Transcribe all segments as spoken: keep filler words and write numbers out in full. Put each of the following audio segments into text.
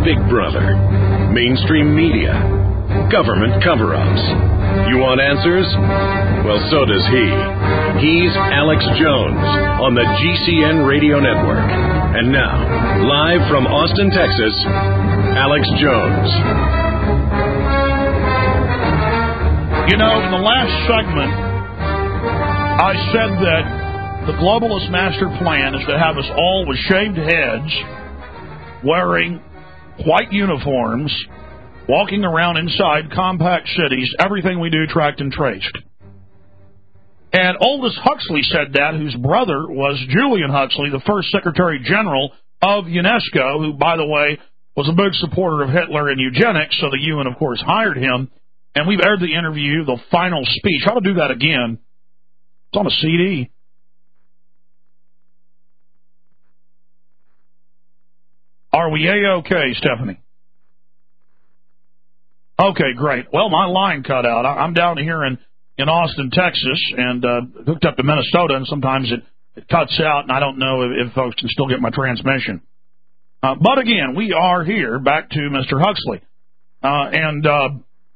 Big Brother, mainstream media, government cover-ups. You want answers? Well, so does he. He's Alex Jones on the G C N Radio Network. And now, live from Austin, Texas, Alex Jones. You know, in the last segment, I said that the globalist master plan is to have us all with shaved heads, wearing white uniforms, walking around inside compact cities, everything we do tracked and traced. And Aldous Huxley said that, whose brother was Julian Huxley, the first Secretary General of UNESCO, who, by the way, was a big supporter of Hitler and eugenics, so the U N, of course, hired him. And we've aired the interview, the final speech. How to do that again? It's on a C D. Are we A-OK, Stephanie? Okay, great. Well, my line cut out. I'm down here in, in Austin, Texas, and uh, hooked up to Minnesota, and sometimes it, it cuts out, and I don't know if, if folks can still get my transmission. Uh, but again, we are here, back to Mister Huxley. Uh, and uh,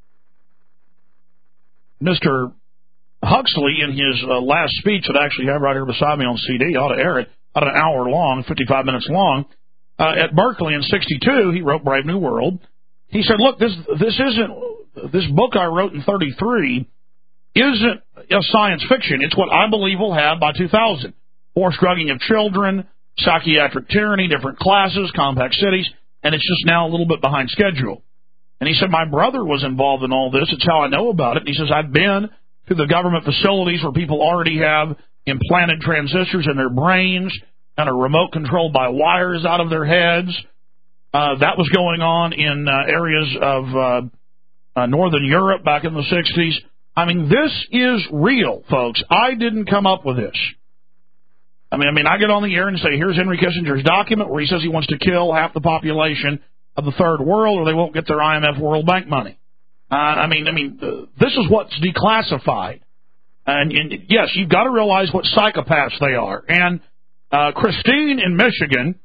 Mister Huxley, in his uh, last speech that I actually have right here beside me on C D, I ought to air it, about an hour long, fifty-five minutes long, uh, at Berkeley in sixty-two, he wrote Brave New World. He said, look, this this isn't, this book I wrote in thirty-three isn't a science fiction. It's what I believe we'll have by two thousand. Forced drugging of children, psychiatric tyranny, different classes, compact cities, and it's just now a little bit behind schedule. And he said, my brother was involved in all this. It's how I know about it. And he says, I've been to the government facilities where people already have implanted transistors in their brains and are remote controlled by wires out of their heads. Uh, that was going on in uh, areas of uh, uh, Northern Europe back in the sixties. I mean, this is real, folks. I didn't come up with this. I mean, I mean, I get on the air and say, here's Henry Kissinger's document where he says he wants to kill half the population of the third world or they won't get their I M F World Bank money. Uh, I mean, I mean, uh, this is what's declassified. And, and yes, you've got to realize what psychopaths they are. And uh, Christine in Michigan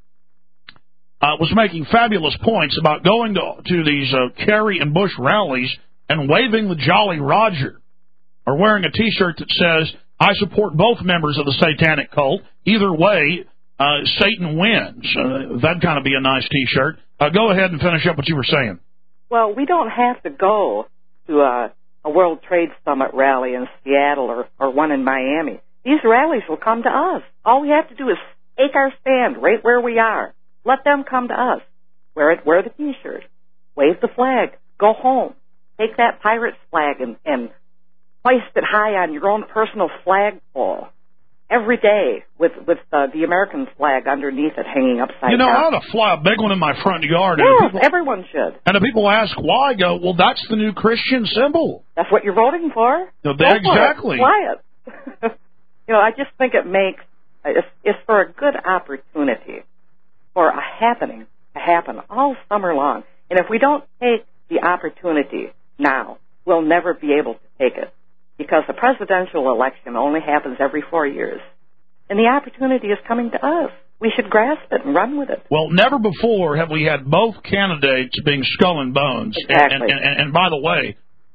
uh, was making fabulous points about going to, to these uh, Kerry and Bush rallies and waving the Jolly Roger or wearing a T-shirt that says, I support both members of the satanic cult. Either way, uh, Satan wins. Uh, that'd kind of be a nice T-shirt. Uh, go ahead and finish up what you were saying. Well, we don't have to go to a, a World Trade Summit rally in Seattle or, or one in Miami. These rallies will come to us. All we have to do is take our stand right where we are. Let them come to us. Wear it, wear the T-shirt. Wave the flag. Go home. Take that pirate's flag and, and hoist it high on your own personal flagpole every day with with uh, the American flag underneath it hanging upside down. You know, down. I ought to fly a big one in my front yard. Yes, people, everyone should. And if people ask why, I go, well, that's the new Christian symbol. That's what you're voting for? No, they, exactly. Fly it. You know, I just think it makes, it's, it's for a good opportunity for a happening to happen all summer long. And if we don't take the opportunity now, we'll never be able to take it. Because the presidential election only happens every four years. And the opportunity is coming to us. We should grasp it and run with it. Well, never before have we had both candidates being skull and bones. Exactly. And, and, and, and by the way,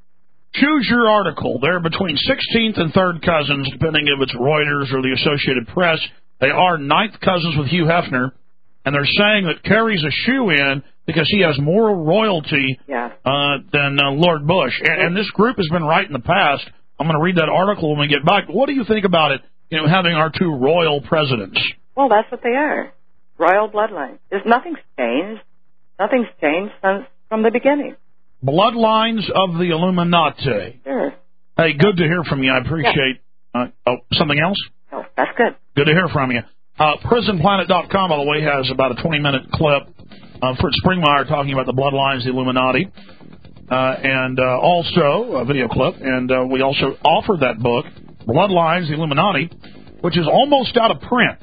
choose your article. They're between sixteenth and third cousins, depending if it's Reuters or the Associated Press. They are ninth cousins with Hugh Hefner. And they're saying that Kerry's a shoo-in because he has moral royalty yeah. uh, than uh, Lord Bush. And, and this group has been right in the past. I'm going to read that article when we get back. What do you think about it, you know, having our two royal presidents? Well, that's what they are. Royal bloodline. There's nothing's changed. Nothing's changed since from the beginning. Bloodlines of the Illuminati. Sure. Hey, good to hear from you. I appreciate yeah. uh, oh, something else? Oh, that's good. Good to hear from you. Uh, prison planet dot com, by the way, has about a twenty-minute clip of Fritz Springmeier talking about the bloodlines of the Illuminati. Uh, and uh, also a video clip, and uh, we also offer that book, Bloodlines, the Illuminati, which is almost out of print.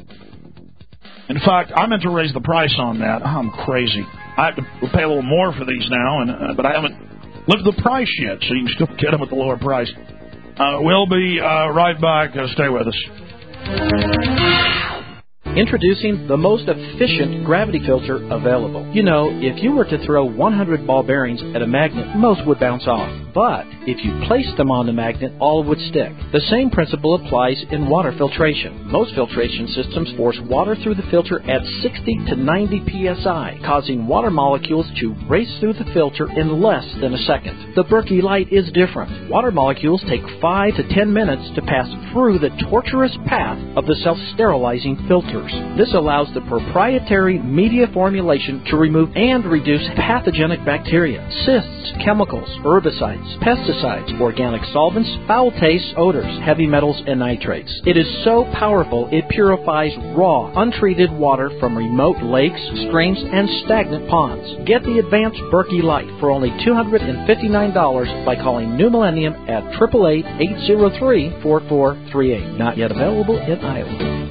In fact, I meant to raise the price on that. I'm crazy. I have to pay a little more for these now, and uh, but I haven't lifted the price yet, so you can still get them at the lower price. Uh, we'll be uh, right back. Uh, stay with us. Introducing the most efficient gravity filter available. You know, if you were to throw one hundred ball bearings at a magnet, most would bounce off. But if you placed them on the magnet, all would stick. The same principle applies in water filtration. Most filtration systems force water through the filter at sixty to ninety P S I, causing water molecules to race through the filter in less than a second. The Berkey Light is different. Water molecules take five to ten minutes to pass through the tortuous path of the self-sterilizing filters. This allows the proprietary media formulation to remove and reduce pathogenic bacteria, cysts, chemicals, herbicides, pesticides, organic solvents, foul tastes, odors, heavy metals, and nitrates. It is so powerful it purifies raw, untreated water from remote lakes, streams, and stagnant ponds. Get the advanced Berkey Light for only two hundred fifty-nine dollars by calling New Millennium at eight eight eight, eight zero three, four four three eight. Not yet available in Iowa.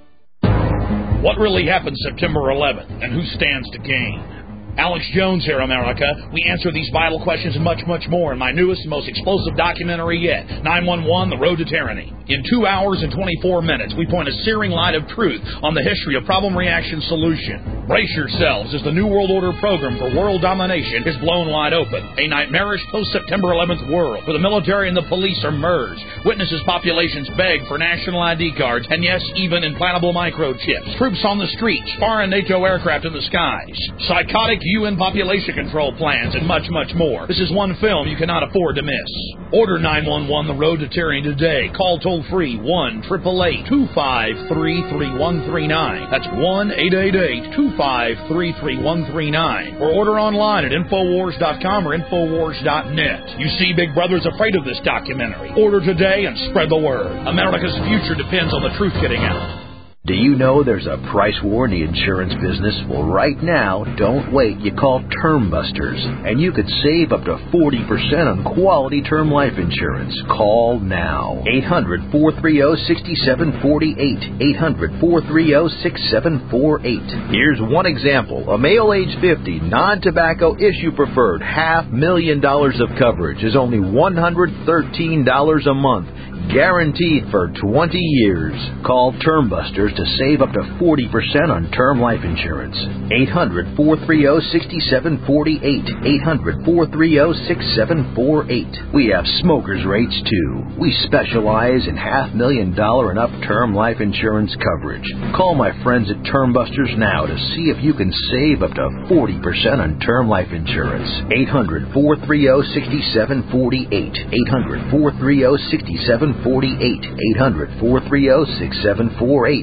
What really happened September eleventh, and who stands to gain? Alex Jones here, America. We answer these vital questions and much, much more in my newest and most explosive documentary yet, nine one one, The Road to Tyranny. In two hours and twenty-four minutes, we point a searing light of truth on the history of problem, reaction, solution. Brace yourselves as the New World Order program for world domination is blown wide open. A nightmarish post-September eleventh world where the military and the police are merged. Witnesses populations beg for national I D cards and, yes, even implantable microchips. Troops on the streets, foreign NATO aircraft in the skies. Psychotic U N population control plans, and much, much more. This is one film you cannot afford to miss. Order nine one one The Road to Tyranny today. Call toll-free one, eight eight eight, two five three, three one three nine. That's one, eight eight eight, two five three, three one three nine. Or order online at Infowars dot com or Infowars dot net. You see, Big Brother's afraid of this documentary. Order today and spread the word. America's future depends on the truth getting out. Do you know there's a price war in the insurance business? Well, right now, don't wait. You call Term Busters, and you could save up to forty percent on quality term life insurance. Call now. eight hundred, four three zero, six seven four eight. eight hundred, four three zero, six seven four eight. Here's one example. A male age fifty, non-tobacco issue preferred, half million dollars of coverage is only one hundred thirteen dollars a month. Guaranteed for twenty years. Call Term Busters to save up to forty percent on term life insurance. eight hundred, four three zero, six seven four eight. eight hundred, four three zero, six seven four eight. We have smokers' rates, too. We specialize in half million dollar and up term life insurance coverage. Call my friends at Term Busters now to see if you can save up to forty percent on term life insurance. eight hundred, four three zero, six seven four eight. eight hundred, four three zero, six seven four eight. eight hundred, four three zero, six seven four eight.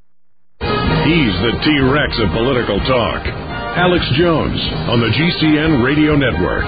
He's the T-Rex of political talk. Alex Jones on the G C N Radio Network.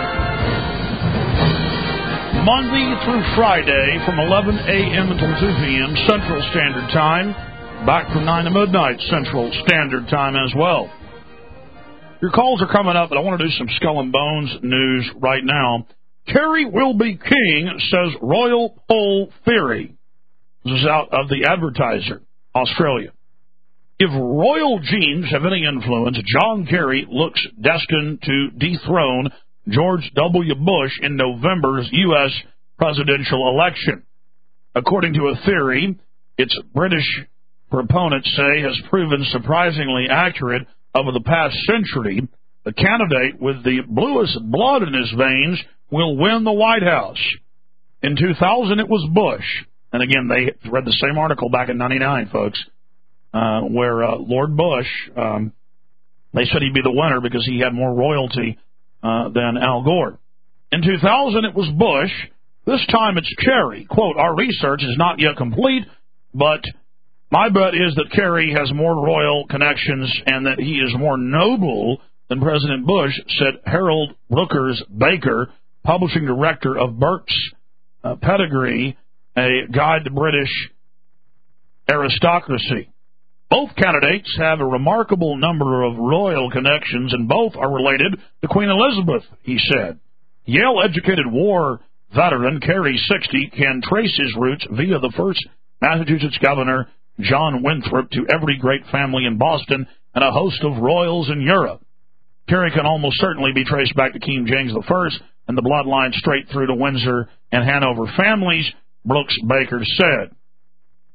Monday through Friday from eleven a.m. until two p.m. Central Standard Time. Back from nine to midnight Central Standard Time as well. Your calls are coming up, but I want to do some Skull and Bones news right now. Kerry Wilby King says royal poll theory. This is out of the Advertiser, Australia. If royal genes have any influence, John Kerry looks destined to dethrone George W. Bush in November's U S presidential election. According to a theory, its British proponents say has proven surprisingly accurate over the past century, the candidate with the bluest blood in his veins will win the White House. In two thousand, it was Bush. And again, they read the same article back in ninety-nine, folks, uh, where uh, Lord Bush, um, they said he'd be the winner because he had more royalty uh, than Al Gore. In two thousand, it was Bush. This time it's Kerry. Quote, our research is not yet complete, but my bet is that Kerry has more royal connections and that he is more noble than President Bush, said Harold Brookers Baker, publishing director of Burke's uh, Pedigree, a guide to British aristocracy. Both candidates have a remarkable number of royal connections, and both are related to Queen Elizabeth, he said. Yale-educated war veteran Kerry, sixty, can trace his roots via the first Massachusetts governor, John Winthrop, to every great family in Boston and a host of royals in Europe. Kerry can almost certainly be traced back to King James the First and the bloodline straight through to Windsor and Hanover families, Brooks Baker said.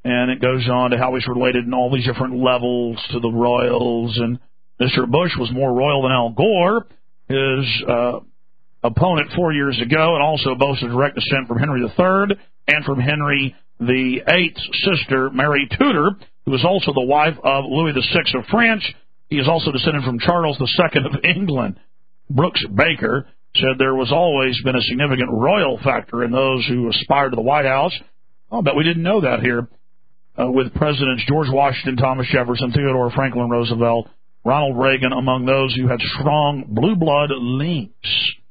And it goes on to how he's related in all these different levels to the royals. And Mister Bush was more royal than Al Gore, his uh, opponent four years ago, and also boasted direct descent from Henry the Third and from Henry the Eighth's sister, Mary Tudor, who was also the wife of Louis the Sixth of France. He is also descended from Charles the Second of England. Brooks Baker said there was always been a significant royal factor in those who aspired to the White House. I'll bet we didn't know that here. Uh, with Presidents George Washington, Thomas Jefferson, Theodore Franklin Roosevelt, Ronald Reagan among those who had strong blue blood links.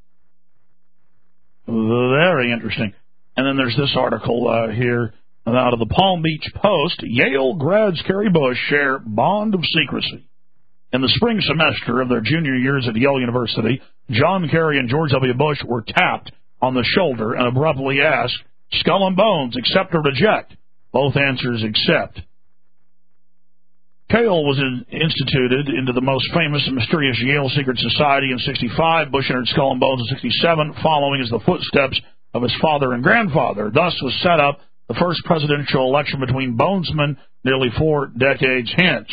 Very interesting. And then there's this article uh, here out of the Palm Beach Post. Yale grads Kerry Bush share bond of secrecy. In the spring semester of their junior years at Yale University, John Kerry and George W. Bush were tapped on the shoulder and abruptly asked, "Skull and bones, accept or reject?" Both answers accept. Cale was in, instituted into the most famous and mysterious Yale secret society in sixty-five. Bush entered Skull and Bones in sixty-seven, following as the footsteps of his father and grandfather. Thus was set up the first presidential election between Bonesmen nearly four decades hence.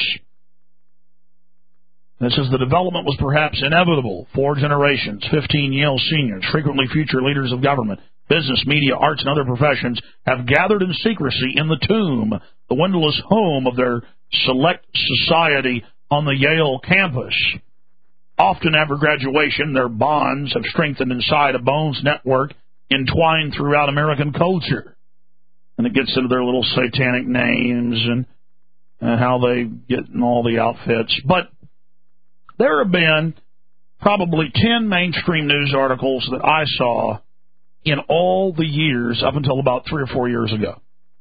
This says the development was perhaps inevitable. Four generations, fifteen Yale seniors, frequently future leaders of government, business, media, arts, and other professions, have gathered in secrecy in the tomb, the windowless home of their select society on the Yale campus. Often after graduation, their bonds have strengthened inside a Bones network entwined throughout American culture. And it gets into their little satanic names and, and how they get in all the outfits. But there have been probably ten mainstream news articles that I saw in all the years up until about three or four years ago.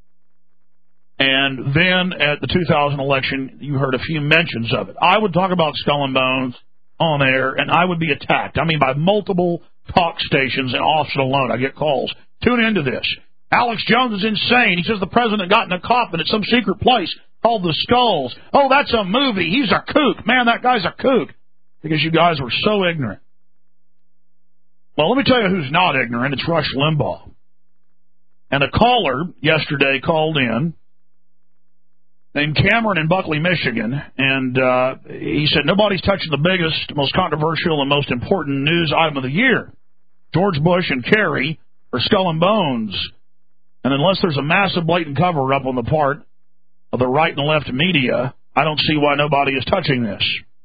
And then at the two thousand election, you heard a few mentions of it. I would talk about Skull and Bones on air, and I would be attacked. I mean, by multiple talk stations in Austin alone. I get calls. Tune into this. Alex Jones is insane. He says the president got in a coffin at some secret place called the Skulls. Oh, that's a movie. He's a kook. Man, that guy's a kook. Because you guys were so ignorant. Well, let me tell you who's not ignorant. It's Rush Limbaugh. And a caller yesterday called in named Cameron in Buckley, Michigan, and uh, he said nobody's touching the biggest, most controversial, and most important news item of the year. George Bush and Kerry are Skull and Bones. And unless there's a massive blatant cover-up on the part of the right and left media, I don't see why nobody is touching this.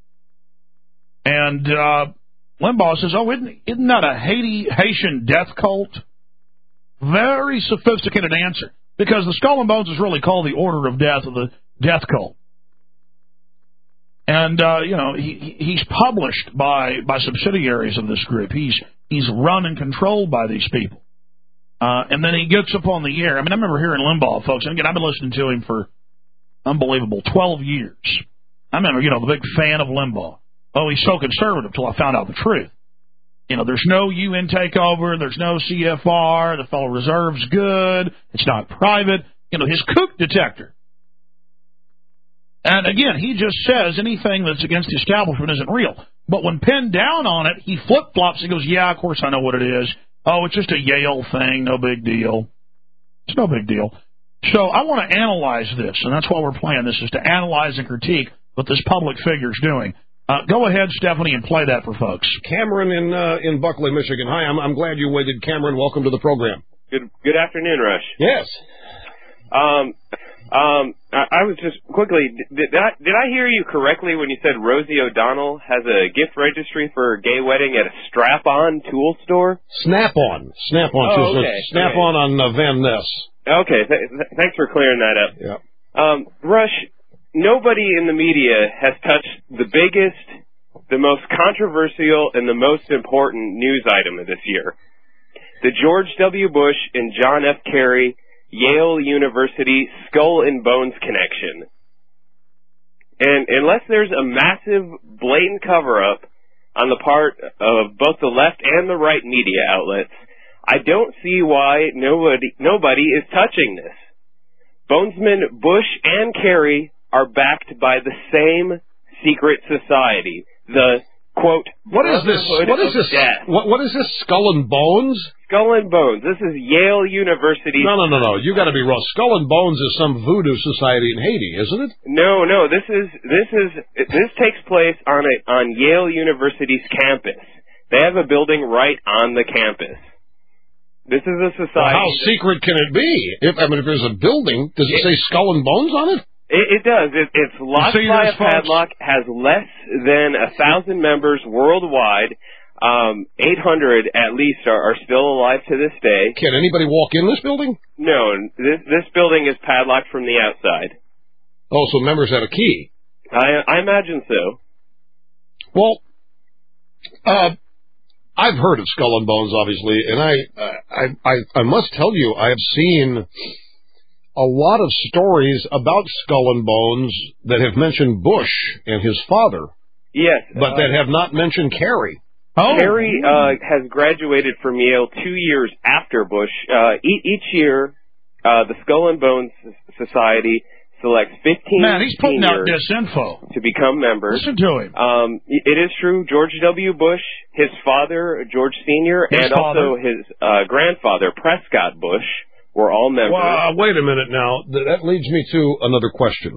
And uh, Limbaugh says, oh, isn't, isn't that a Haiti, Haitian death cult? Very sophisticated answer. Because the Skull and Bones is really called the Order of Death, of the Death Cult. And, uh, you know, he, he's published by, by subsidiaries of this group. He's he's run and controlled by these people. Uh, and then he gets up on the air. I mean, I remember hearing Limbaugh, folks. And again, I've been listening to him for, unbelievable, twelve years. I remember, you know, the big fan of Limbaugh. Oh, he's so conservative until I found out the truth. You know, there's no U N takeover. There's no C F R. The Federal Reserve's good. It's not private. You know, his kook detector. And again, he just says anything that's against the establishment isn't real. But when pinned down on it, he flip-flops and goes, yeah, of course I know what it is. Oh, it's just a Yale thing. No big deal. It's no big deal. So I want to analyze this, and that's why we're playing this, is to analyze and critique what this public figure's doing. Uh, go ahead, Stephanie, and play that for folks. Cameron in uh, in Buckley, Michigan. Hi, I'm I'm glad you waited, Cameron. Welcome to the program. Good Good afternoon, Rush. Yes. Um, um, I, I was just quickly. Did, did I did I hear you correctly when you said Rosie O'Donnell has a gift registry for a gay wedding at a Strap-On tool store? Snap-On, Snap-On, oh, okay. Snap-On on uh, Van Ness. Okay, th- th- thanks for clearing that up. Yeah. Um, Rush. Nobody in the media has touched the biggest, the most controversial, and the most important news item of this year. The George W. Bush and John F. Kerry Yale University Skull and Bones connection. And unless there's a massive, blatant cover-up on the part of both the left and the right media outlets, I don't see why nobody, nobody is touching this. Bonesmen Bush and Kerry are backed by the same secret society, the, quote, what is this? What is this? What, what is this, Skull and Bones? Skull and Bones. This is Yale University. No, no, no, no. You got to be wrong. Skull and Bones is some voodoo society in Haiti, isn't it? No, no. This is this is this takes place on a on Yale University's campus. They have a building right on the campus. This is a society. Well, how secret can it be? If I mean, if there's a building, does it, it say Skull and Bones on it? It, it does. It, it's locked by a padlock. Has less than a thousand members worldwide. Um, eight hundred at least are, are still alive to this day. Can anybody walk in this building? No, this this building is padlocked from the outside. Oh, so members have a key. I I imagine so. Well, uh, I've heard of Skull and Bones, obviously, and I I I, I must tell you, I have seen a lot of stories about Skull and Bones that have mentioned Bush and his father. Yes, but uh, that have not mentioned Kerry. Oh. Kerry uh, has graduated from Yale two years after Bush. Uh, e- each year, uh, the Skull and Bones Society selects fifteen Man, he's putting out seniors disinfo to become members. Listen to him. Um, it is true. George W. Bush, his father, George Senior, his and father. also his uh, grandfather, Prescott Bush, were all members. Well, wait a minute now. That leads me to another question.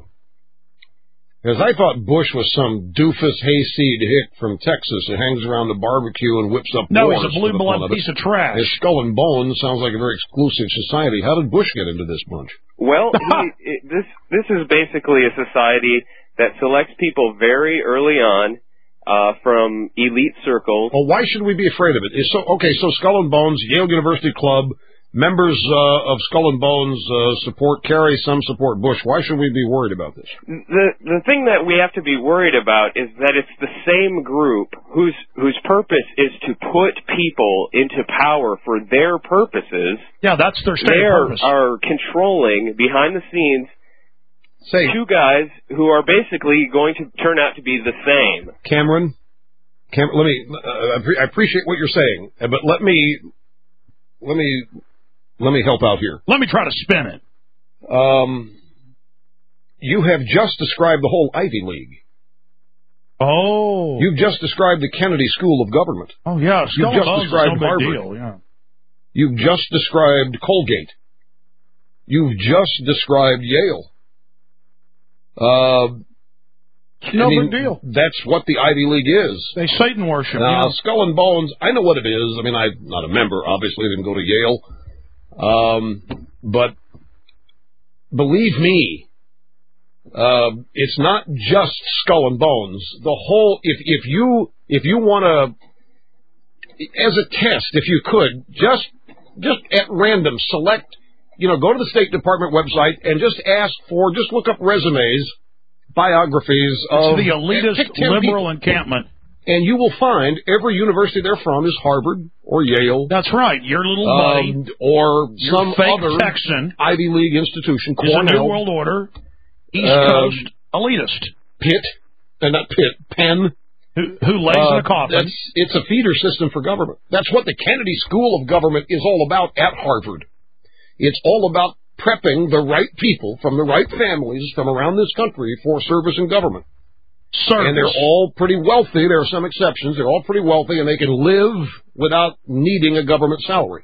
Because I thought Bush was some doofus hayseed hick from Texas who hangs around the barbecue and whips up No, wars. he's a blue-blood piece of trash. His Skull and Bones sounds like a very exclusive society. How did Bush get into this bunch? Well, he, it, this this is basically a society that selects people very early on uh, from elite circles. Well, why should we be afraid of it? It's so okay, so Skull and Bones, Yale University Club, members uh, of Skull and Bones uh, support Kerry, some support Bush. Why should we be worried about this? The the thing that we have to be worried about is that it's the same group whose whose purpose is to put people into power for their purposes. Yeah, that's their stated They purpose. are controlling behind the scenes Say, two guys who are basically going to turn out to be the same. Cameron, Cam, let me. Uh, I appreciate what you're saying, but let me let me. Let me help out here. Let me try to spin it. Um, you have just described the whole Ivy League. Oh. You've just described the Kennedy School of Government. Oh, yeah. You've just described no Harvard. Deal, yeah. You've just described Colgate. You've just described Yale. Uh, no I mean, big deal. That's what the Ivy League is. They Satan worship. Now, you know? Skull and Bones, I know what it is. I mean, I'm not a member, obviously. I didn't go to Yale. Um, but believe me, uh, it's not just Skull and Bones. The whole, if, if you, if you want to, as a test, if you could, just, just at random select, you know, go to the State Department website and just ask for, just look up resumes, biographies of the elitist liberal people. encampment. And you will find every university they're from is Harvard or Yale. That's right. Your little buddy. Um, or Your some fake other Texan Ivy League institution. Is a New Cornell. World Order, East Um, Coast elitist. Pitt. And not Pitt. Penn. Who, who lays Uh, in a coffin. That's, it's a feeder system for government. That's what the Kennedy School of Government is all about at Harvard. It's all about prepping the right people from the right families from around this country for service in government. Service. And they're all pretty wealthy. There are some exceptions. They're all pretty wealthy, and they can live without needing a government salary.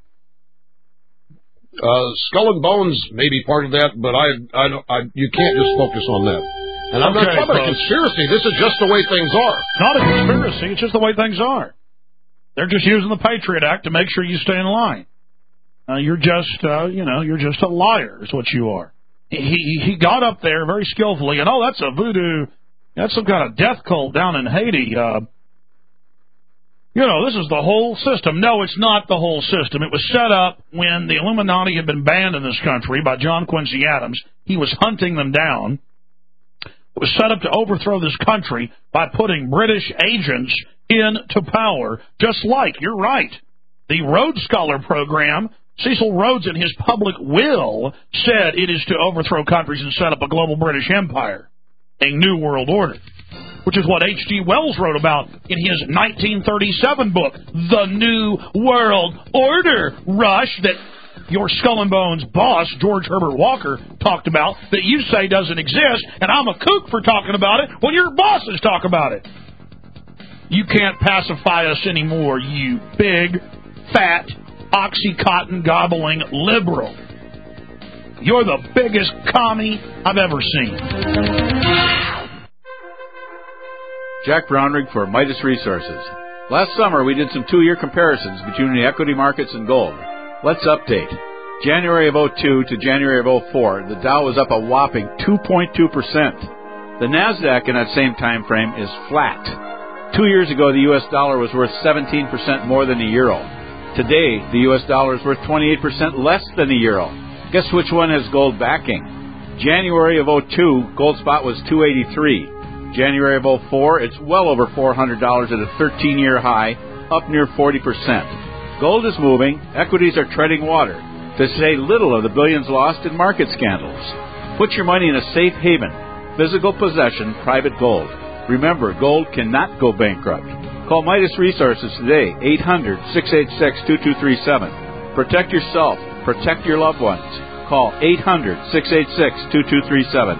Uh, Skull and Bones may be part of that, but I, I, I, you can't just focus on that. And I'm Okay, not talking about a folks. conspiracy. This is just the way things are. Not a conspiracy. It's just the way things are. They're just using the Patriot Act to make sure you stay in line. Uh, you're just, uh, you know, you're just a liar is what you are. He, he he got up there very skillfully, and oh, that's a voodoo, that's some kind of death cult down in Haiti. Uh, you know, this is the whole system. No, it's not the whole system. It was set up when the Illuminati had been banned in this country by John Quincy Adams. He was hunting them down. It was set up to overthrow this country by putting British agents into power, just like, you're right, the Rhodes Scholar Program. Cecil Rhodes, in his public will, said it is to overthrow countries and set up a global British Empire, a new world order, which is what H G Wells wrote about in his nineteen thirty-seven book, The New World Order, Rush, that your Skull and Bones boss, George Herbert Walker, talked about, that you say doesn't exist, and I'm a kook for talking about it when your bosses talk about it. You can't pacify us anymore, you big, fat, Oxycontin gobbling liberal. You're the biggest commie I've ever seen. Jack Brownrigg for Midas Resources. Last summer, we did some two-year comparisons between the equity markets and gold. Let's update. January of oh two to January of oh four, the Dow was up a whopping two point two percent. The NASDAQ in that same time frame is flat. Two years ago, the U S dollar was worth seventeen percent more than the euro. Today, the U S dollar is worth twenty-eight percent less than the euro. Guess which one has gold backing? January of oh two, gold spot was two eighty-three. January of oh four, it's well over four hundred dollars at a thirteen-year high, up near forty percent. Gold is moving, equities are treading water, to say little of the billions lost in market scandals. Put your money in a safe haven, physical possession, private gold. Remember, gold cannot go bankrupt. Call Midas Resources today, eight hundred, six eight six, two two three seven. Protect yourself, protect your loved ones. Call eight hundred, six eight six, two two three seven.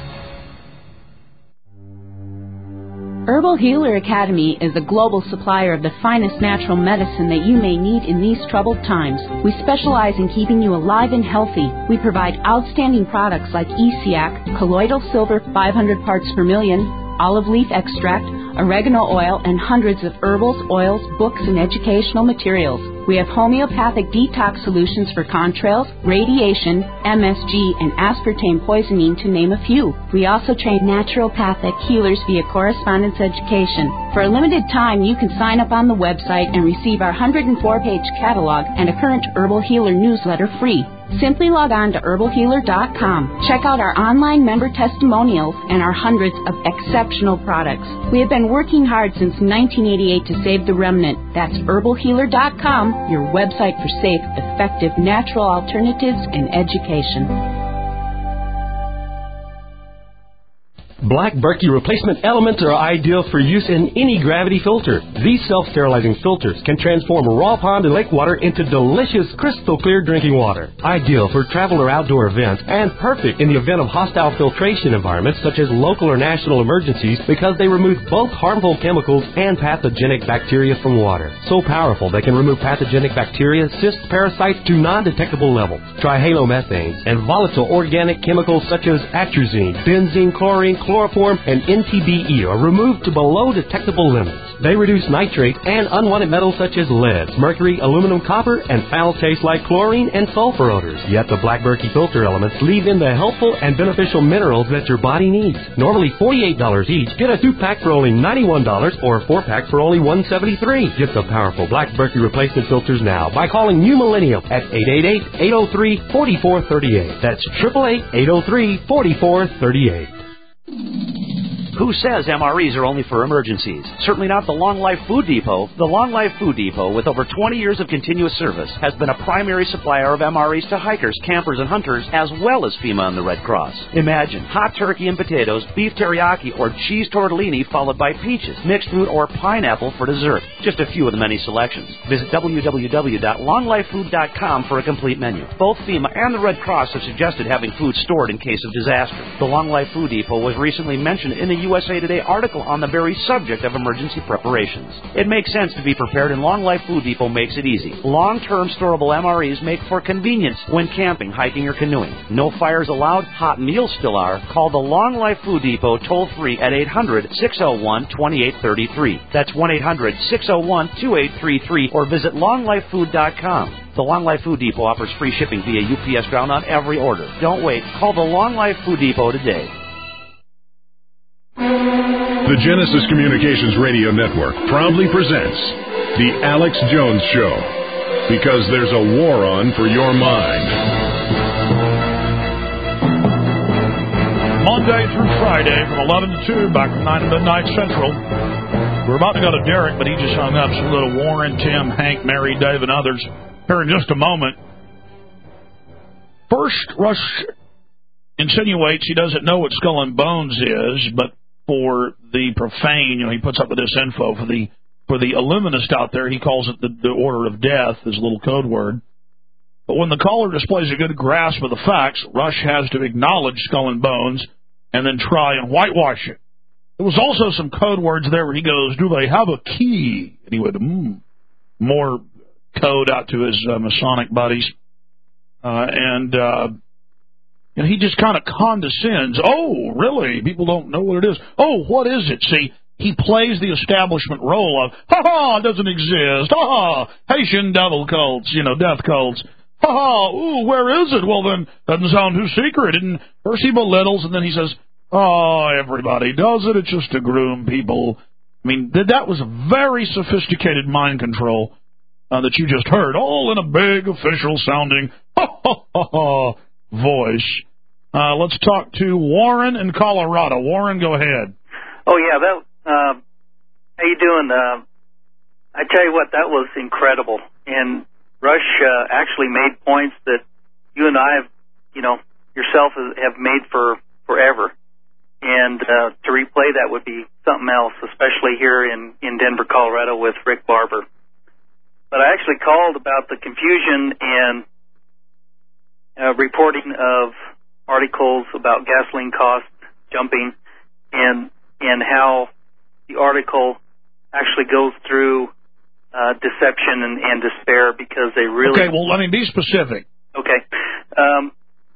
Herbal Healer Academy is a global supplier of the finest natural medicine that you may need in these troubled times. We specialize in keeping you alive and healthy. We provide outstanding products like E C A C, colloidal silver five hundred parts per million, olive leaf extract, oregano oil, and hundreds of herbals, oils, books, and educational materials. We have homeopathic detox solutions for contrails, radiation, M S G, and aspartame poisoning, to name a few. We also train naturopathic healers via correspondence education. For a limited time, you can sign up on the website and receive our one hundred four page catalog and a current Herbal Healer newsletter free. Simply log on to herbal healer dot com. Check out our online member testimonials and our hundreds of exceptional products. We have been working hard since nineteen eighty-eight to save the remnant. That's herbal healer dot com, your website for safe, effective, natural alternatives and education. Black Berkey replacement elements are ideal for use in any gravity filter. These self-sterilizing filters can transform raw pond and lake water into delicious, crystal clear drinking water. Ideal for travel or outdoor events, and perfect in the event of hostile filtration environments such as local or national emergencies, because they remove both harmful chemicals and pathogenic bacteria from water. So powerful they can remove pathogenic bacteria, cysts, parasites to non-detectable levels. Trihalomethanes and volatile organic chemicals such as atrazine, benzene, chlorine, chloroform, and N T B E are removed to below detectable limits. They reduce nitrate and unwanted metals such as lead, mercury, aluminum, copper, and foul taste like chlorine and sulfur odors. Yet the Black Berkey filter elements leave in the helpful and beneficial minerals that your body needs. Normally forty-eight dollars each, get a two-pack for only ninety-one dollars or a four-pack for only one hundred seventy-three dollars. Get the powerful Black Berkey replacement filters now by calling New Millennium at eight eight eight, eight oh three, four four three eight. That's eight eight eight, eight oh three, four four three eight. Who says M R Es are only for emergencies? Certainly not the Long Life Food Depot. The Long Life Food Depot, with over twenty years of continuous service, has been a primary supplier of M R Es to hikers, campers, and hunters, as well as FEMA and the Red Cross. Imagine hot turkey and potatoes, beef teriyaki, or cheese tortellini, followed by peaches, mixed fruit, or pineapple for dessert. Just a few of the many selections. Visit w w w dot long life food dot com for a complete menu. Both FEMA and the Red Cross have suggested having food stored in case of disaster. The Long Life Food Depot was recently mentioned in the U S A Today article on the very subject of emergency preparations. It makes sense to be prepared, and Long Life Food Depot makes it easy. Long-term storable M R Es make for convenience when camping, hiking, or canoeing. No fires allowed, hot meals still are. Call the Long Life Food Depot toll-free at eight hundred, six oh one, two eight three three. That's one eight hundred, six oh one, two eight three three, or visit long life food dot com. The Long Life Food Depot offers free shipping via U P S ground on every order. Don't wait. Call the Long Life Food Depot today. The Genesis Communications Radio Network proudly presents The Alex Jones Show, because there's a war on for your mind. Monday through Friday from eleven to two, back from nine to midnight Central. We're about to go to Derek, but he just hung up, so we'll go to Warren, Tim, Hank, Mary, Dave, and others here in just a moment. First, Rush insinuates he doesn't know what Skull and Bones is, but for the profane, you know, he puts up with this info. For the for the illuminist out there, he calls it the, the order of death, his little code word. But when the caller displays a good grasp of the facts, Rush has to acknowledge Skull and Bones and then try and whitewash it. There was also some code words there where he goes, do they have a key? And he would, mm, more code out to his uh, Masonic buddies. Uh, and, uh, and he just kind of condescends. Oh, really? People don't know what it is. Oh, what is it? See, he plays the establishment role of, ha-ha, it doesn't exist. Ha-ha, Haitian devil cults, you know, death cults. Ha-ha, ooh, where is it? Well, then, doesn't sound too secret. And first he belittles, and then he says, oh, everybody does it. It's just to groom people. I mean, that was very sophisticated mind control uh, that you just heard, all in a big official-sounding ha-ha-ha-ha voice. Uh, let's talk to Warren in Colorado. Warren, go ahead. Oh, yeah, that... Uh, how you doing? Uh, I tell you what, that was incredible. And Rush uh, actually made points that you and I have, you know, yourself have made for forever. And uh, to replay that would be something else, especially here in, in Denver, Colorado with Rick Barber. But I actually called about the confusion and uh, reporting of articles about gasoline costs jumping and and how the article actually goes through uh, deception and, and despair because they really... Okay, well, I mean, be specific. Okay. Um,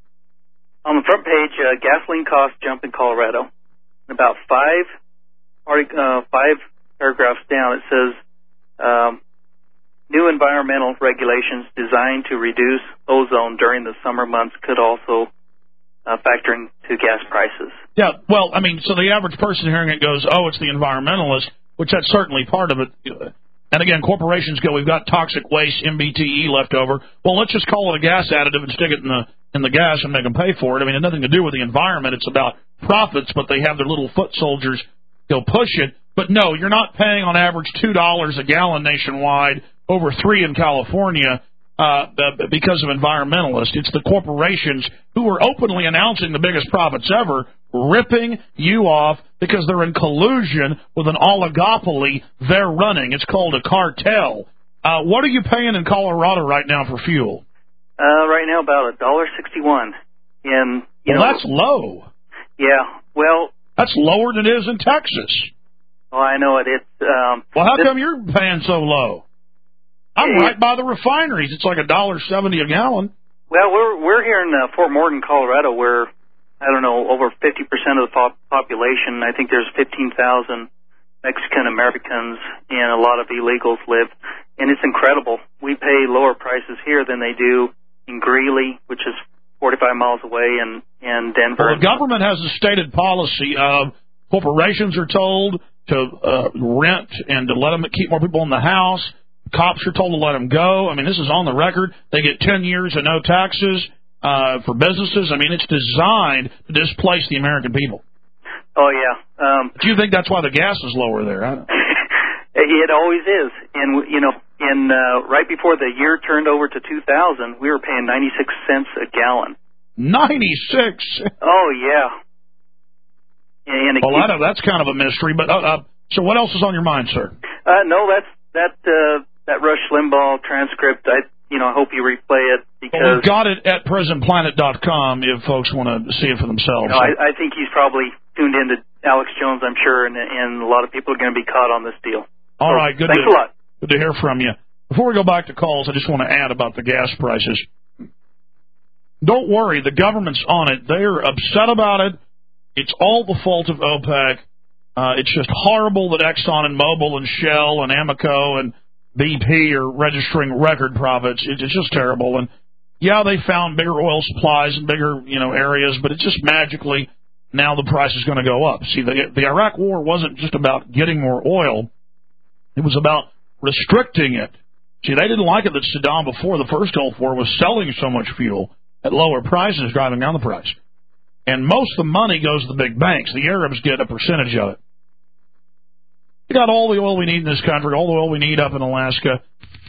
on the front page, uh, gasoline costs jump in Colorado. About five artic- uh, five paragraphs down, it says, um, new environmental regulations designed to reduce ozone during the summer months could also uh, factor into gas prices. Yeah, well, I mean, so the average person hearing it goes, oh, it's the environmentalist, which that's certainly part of it. And again, corporations go, we've got toxic waste, M B T E left over. Well, let's just call it a gas additive and stick it in the in the gas and make them pay for it. I mean, it has nothing to do with the environment. It's about profits, but they have their little foot soldiers go push it. But no, you're not paying on average two dollars a gallon nationwide, over three in California, uh, because of environmentalists. It's the corporations who are openly announcing the biggest profits ever, ripping you off because they're in collusion with an oligopoly they're running. It's called a cartel. Uh, what are you paying in Colorado right now for fuel? Uh, right now about a dollar sixty-one. And you well, know, that's low. Yeah, well, that's lower than it is in Texas. Oh, I know it. It's um. Well, how this, come you're paying so low? I'm it, right by the refineries. It's like a dollar seventy a gallon. Well, we're we're here in uh, Fort Morton, Colorado, where I don't know over fifty percent of the pop- population. I think there's fifteen thousand Mexican Americans and a lot of illegals live, and it's incredible. We pay lower prices here than they do in Greeley, which is forty-five miles away, and and Denver. Well, the government has a stated policy of corporations are told to uh, rent and to let them keep more people in the house. Cops are told to let them go. I mean, this is on the record. They get ten years and no taxes uh, for businesses. I mean, it's designed to displace the American people. Oh, yeah. Um, Do you think that's why the gas is lower there? I don't it always is. And, you know, in uh, right before the year turned over to two thousand, we were paying ninety-six cents a gallon. ninety-six? Oh, yeah. And it well, keeps, I know that's kind of a mystery, but uh, uh, so what else is on your mind, sir? Uh, no, that's that uh, that Rush Limbaugh transcript. I you know I hope you replay it because well, we've got it at present planet dot com if folks want to see it for themselves. You know, I, I think he's probably tuned into Alex Jones, I'm sure, and, and a lot of people are going to be caught on this deal. All so, right, good. Thanks to, a lot. Good to hear from you. Before we go back to calls, I just want to add about the gas prices. Don't worry, the government's on it. They're upset about it. It's all the fault of OPEC. Uh, it's just horrible that Exxon and Mobil and Shell and Amoco and B P are registering record profits. It's just terrible. And, yeah, they found bigger oil supplies in bigger, you know, areas, but it's just magically now the price is going to go up. See, the, the Iraq War wasn't just about getting more oil. It was about restricting it. See, they didn't like it that Saddam, before the first Gulf War, was selling so much fuel at lower prices, driving down the price. And most of the money goes to the big banks. The Arabs get a percentage of it. We got all the oil we need in this country, all the oil we need up in Alaska,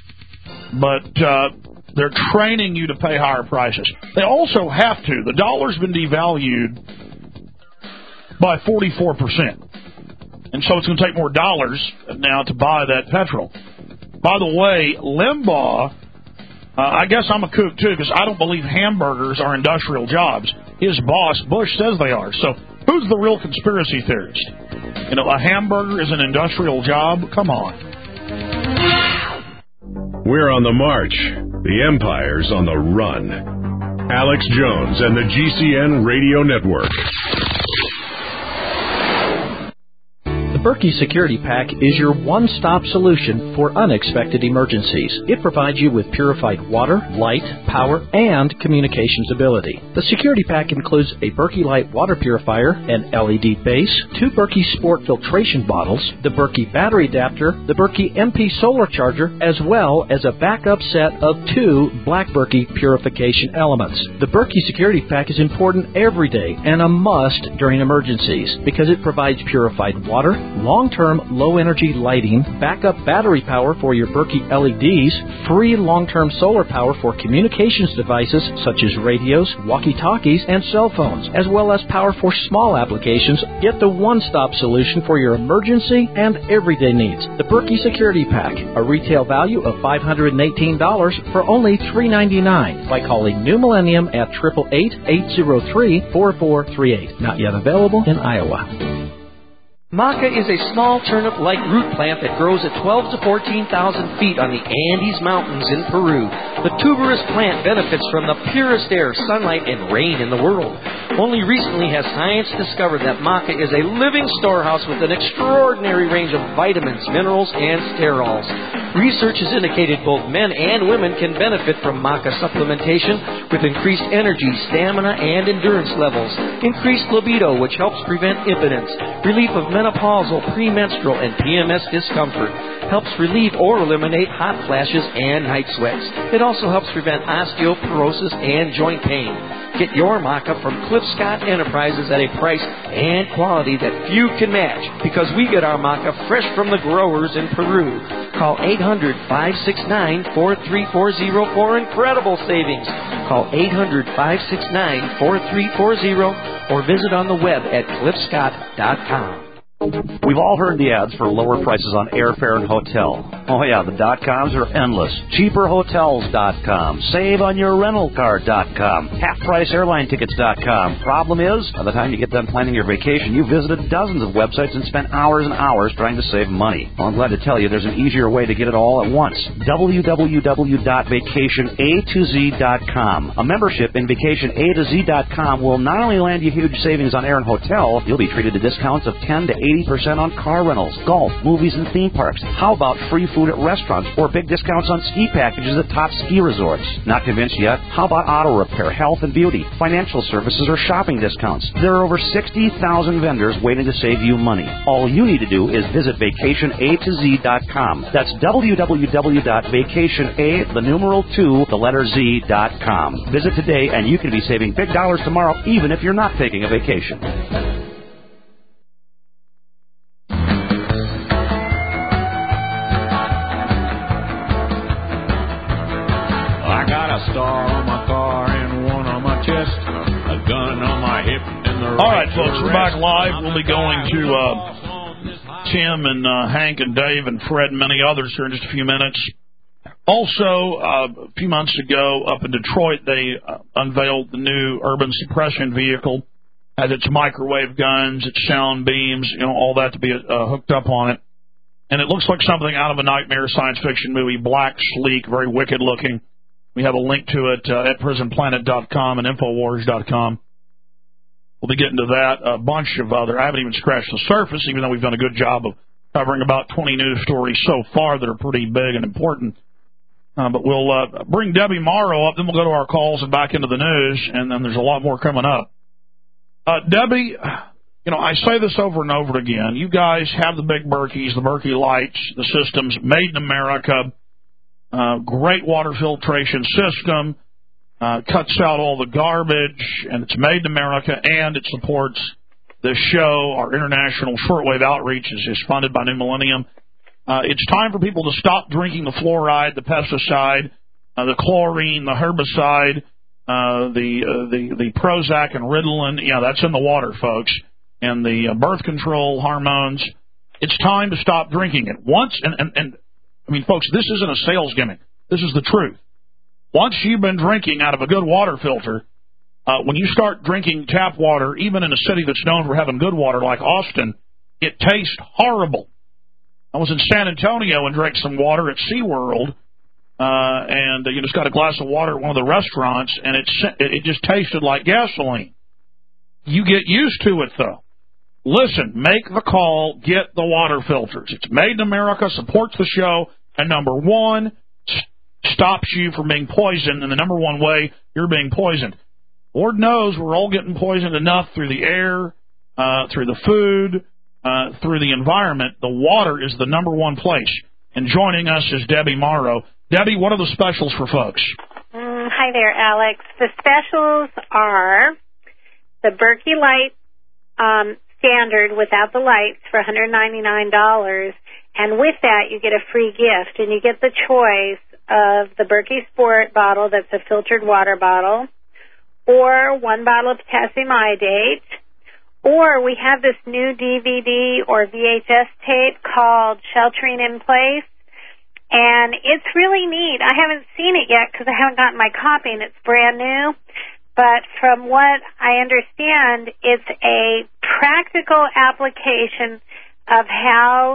but uh, they're training you to pay higher prices. They also have to. The dollar's been devalued by forty-four percent. And so it's going to take more dollars now to buy that petrol. By the way, Limbaugh, uh, I guess I'm a kook, too, because I don't believe hamburgers are industrial jobs. His boss, Bush, says they are. So who's the real conspiracy theorist? You know, a hamburger is an industrial job? Come on. We're on the march. The empire's on the run. Alex Jones and the G C N Radio Network. The Berkey Security Pack is your one-stop solution for unexpected emergencies. It provides you with purified water, light, power, and communications ability. The Security Pack includes a Berkey Light water purifier, an L E D base, two Berkey Sport filtration bottles, the Berkey battery adapter, the Berkey M P solar charger, as well as a backup set of two Black Berkey purification elements. The Berkey Security Pack is important every day and a must during emergencies because it provides purified water, long-term low-energy lighting, backup battery power for your Berkey L E Ds, free long-term solar power for communications devices such as radios, walkie-talkies, and cell phones, as well as power for small applications. Get the one-stop solution for your emergency and everyday needs. The Berkey Security Pack, a retail value of five hundred eighteen dollars for only three hundred ninety-nine dollars by calling New Millennium at eight eight eight, eight zero three, four four three eight. Not yet available in Iowa. Maca is a small turnip-like root plant that grows at twelve to fourteen thousand feet on the Andes Mountains in Peru. The tuberous plant benefits from the purest air, sunlight, and rain in the world. Only recently has science discovered that maca is a living storehouse with an extraordinary range of vitamins, minerals, and sterols. Research has indicated both men and women can benefit from maca supplementation with increased energy, stamina, and endurance levels, increased libido, which helps prevent impotence, relief of menopausal, premenstrual, and P M S discomfort, helps relieve or eliminate hot flashes and night sweats. It also helps prevent osteoporosis and joint pain. Get your maca from Cliff Scott Enterprises at a price and quality that few can match because we get our maca fresh from the growers in Peru. Call eight hundred, five six nine, four three four zero for incredible savings. Call eight hundred, five six nine, four three four zero or visit on the web at cliff scott dot com. We've all heard the ads for lower prices on airfare and hotel. Oh yeah, the dot-coms are endless. cheaper hotels dot com, save on your rental car dot com, half price airline tickets dot com. Problem is, by the time you get done planning your vacation, you've visited dozens of websites and spent hours and hours trying to save money. Well, I'm glad to tell you there's an easier way to get it all at once. w w w dot vacation a to z dot com. A membership in vacation a to z dot com will not only land you huge savings on air and hotel, you'll be treated to discounts of ten to eighty percent on car rentals, golf, movies, and theme parks. How about free food at restaurants or big discounts on ski packages at top ski resorts? Not convinced yet? How about auto repair, health and beauty, financial services, or shopping discounts? There are over sixty thousand vendors waiting to save you money. All you need to do is visit vacation a to z dot com. That's w w w dot vacation a, the numeral two, the letter z dot com. Visit today and you can be saving big dollars tomorrow even if you're not taking a vacation. Star on my car and one on my chest, a gun on my hip, and the all right, folks, we're back live. We'll be going to uh, Tim and uh, Hank and Dave and Fred and many others here in just a few minutes. Also, uh, a few months ago up in Detroit, they uh, unveiled the new urban suppression vehicle. Has its microwave guns, its sound beams, you know, all that to be uh, hooked up on it. And it looks like something out of a nightmare science fiction movie, black, sleek, very wicked looking. We have a link to it uh, at prison planet dot com and infowars dot com. We'll be getting to that. A bunch of other. I haven't even scratched the surface, even though we've done a good job of covering about twenty news stories so far that are pretty big and important. Uh, but we'll uh, bring Debbie Morrow up, then we'll go to our calls and back into the news, and then there's a lot more coming up. Uh, Debbie, you know, I say this over and over again. You guys have the big Berkeys, the Berkey lights, the systems made in America. Uh, great water filtration system, uh, cuts out all the garbage, and it's made in America, and it supports this show. Our international shortwave outreach is, is funded by New Millennium. Uh, it's time for people to stop drinking the fluoride, the pesticide, uh, the chlorine, the herbicide, uh, the, uh, the the Prozac and Ritalin. Yeah, that's in the water, folks, and the uh, birth control hormones. It's time to stop drinking it once and and. and I mean, folks, this isn't a sales gimmick. This is the truth. Once you've been drinking out of a good water filter, uh, when you start drinking tap water, even in a city that's known for having good water like Austin, it tastes horrible. I was in San Antonio and drank some water at SeaWorld, uh, and you just got a glass of water at one of the restaurants, and it it just tasted like gasoline. You get used to it, though. Listen, make the call, get the water filters. It's made in America, supports the show, and number one, st- stops you from being poisoned, and the number one way you're being poisoned. Lord knows we're all getting poisoned enough through the air, uh, through the food, uh, through the environment. The water is the number one place. And joining us is Debbie Morrow. Debbie, what are the specials for folks? Mm, hi there, Alex. The specials are the Berkey Light um, Standard without the lights for one hundred ninety-nine dollars. And with that, you get a free gift. And you get the choice of the Berkey Sport bottle that's a filtered water bottle, or one bottle of potassium iodate, or we have this new D V D or V H S tape called Sheltering in Place, and it's really neat. I haven't seen it yet because I haven't gotten my copy, and it's brand new, but from what I understand, it's a practical application of how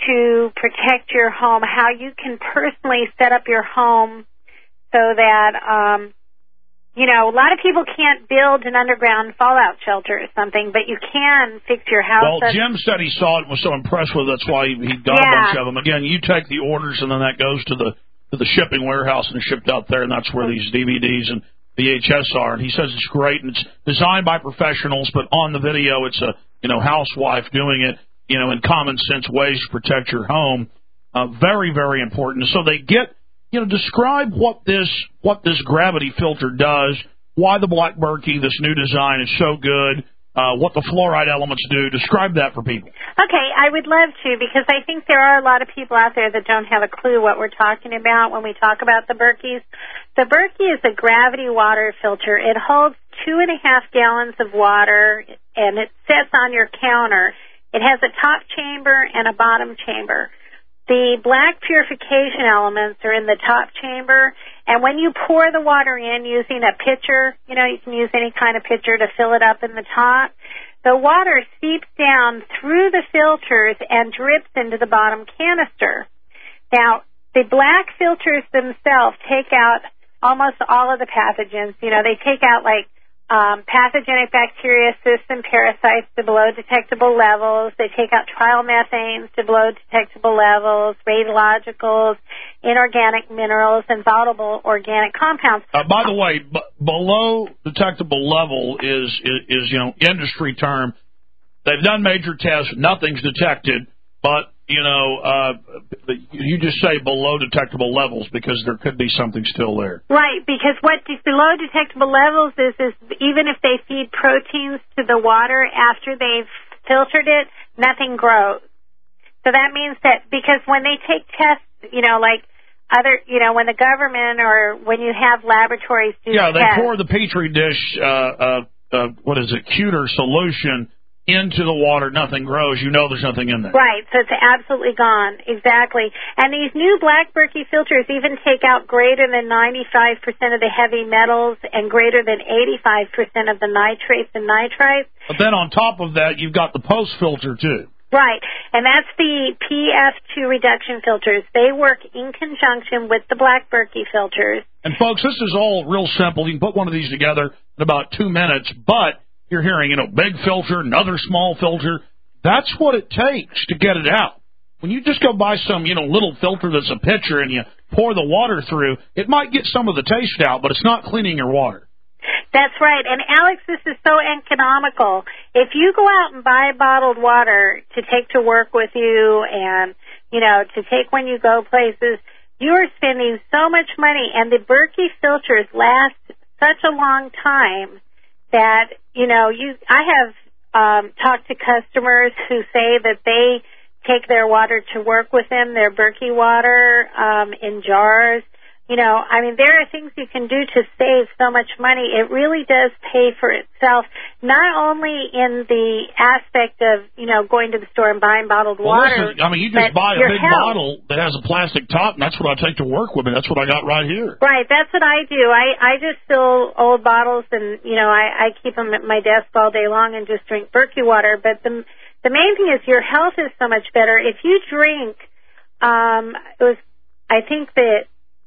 to protect your home, how you can personally set up your home so that, um, you know, a lot of people can't build an underground fallout shelter or something, but you can fix your house. Well, Jim said he saw it and was so impressed with it, that's why he, he got yeah. a bunch of them. Again, you take the orders, and then that goes to the to the shipping warehouse and is shipped out there, and that's where these D V Ds and V H S are. And he says it's great, and it's designed by professionals, but on the video it's a, you know, housewife doing it, you know, in common sense ways to protect your home. Uh, very, very important. So they get, you know, describe what this what this gravity filter does, why the Black Berkey, this new design, is so good, uh, what the fluoride elements do. Describe that for people. Okay, I would love to, because I think there are a lot of people out there that don't have a clue what we're talking about when we talk about the Berkeys. The Berkey is a gravity water filter. It holds two and a half gallons of water, and it sits on your counter. It has a top chamber and a bottom chamber. The black purification elements are in the top chamber, and when you pour the water in using a pitcher, you know, you can use any kind of pitcher to fill it up in the top, the water seeps down through the filters and drips into the bottom canister. Now, the black filters themselves take out almost all of the pathogens. You know, they take out like Um, pathogenic bacteria, cysts, and parasites to below detectable levels. They take out trial methanes to below detectable levels, radiologicals, inorganic minerals, and volatile organic compounds. Uh, by the way, b- below detectable level is, is, is, you know, industry term. They've done major tests. Nothing's detected, but, you know, uh, you just say below detectable levels because there could be something still there. Right, because what de- below detectable levels is, is even if they feed proteins to the water after they've filtered it, nothing grows. So that means that, because when they take tests, you know, like other, you know, when the government or when you have laboratories do Yeah, they tests, pour the Petri dish, uh, uh, uh, what is it, cuter solution into the water, nothing grows. You know there's nothing in there. Right, so it's absolutely gone. Exactly. And these new Black Berkey filters even take out greater than ninety-five percent of the heavy metals and greater than eighty-five percent of the nitrates and nitrites. But then on top of that, you've got the post filter, too. Right, and that's the P F two reduction filters. They work in conjunction with the Black Berkey filters. And, folks, this is all real simple. You can put one of these together in about two minutes, but you're hearing, you know, big filter, another small filter. That's what it takes to get it out. When you just go buy some, you know, little filter that's a pitcher and you pour the water through, it might get some of the taste out, but it's not cleaning your water. That's right. And, Alex, this is so economical. If you go out and buy bottled water to take to work with you and, you know, to take when you go places, you are spending so much money. And the Berkey filters last such a long time that, you know, you I have um, talked to customers who say that they take their water to work with them, their Berkey water um, in jars. You know, I mean, there are things you can do to save so much money. It really does pay for itself, not only in the aspect of, you know, going to the store and buying bottled well, water. Listen, I mean, you just buy a big health. bottle that has a plastic top, and that's what I take to work with me. That's what I got right here. Right, that's what I do. I, I just fill old bottles, and, you know, I, I keep them at my desk all day long and just drink Berkey water. But the the main thing is your health is so much better. If you drink, um, it was, I think that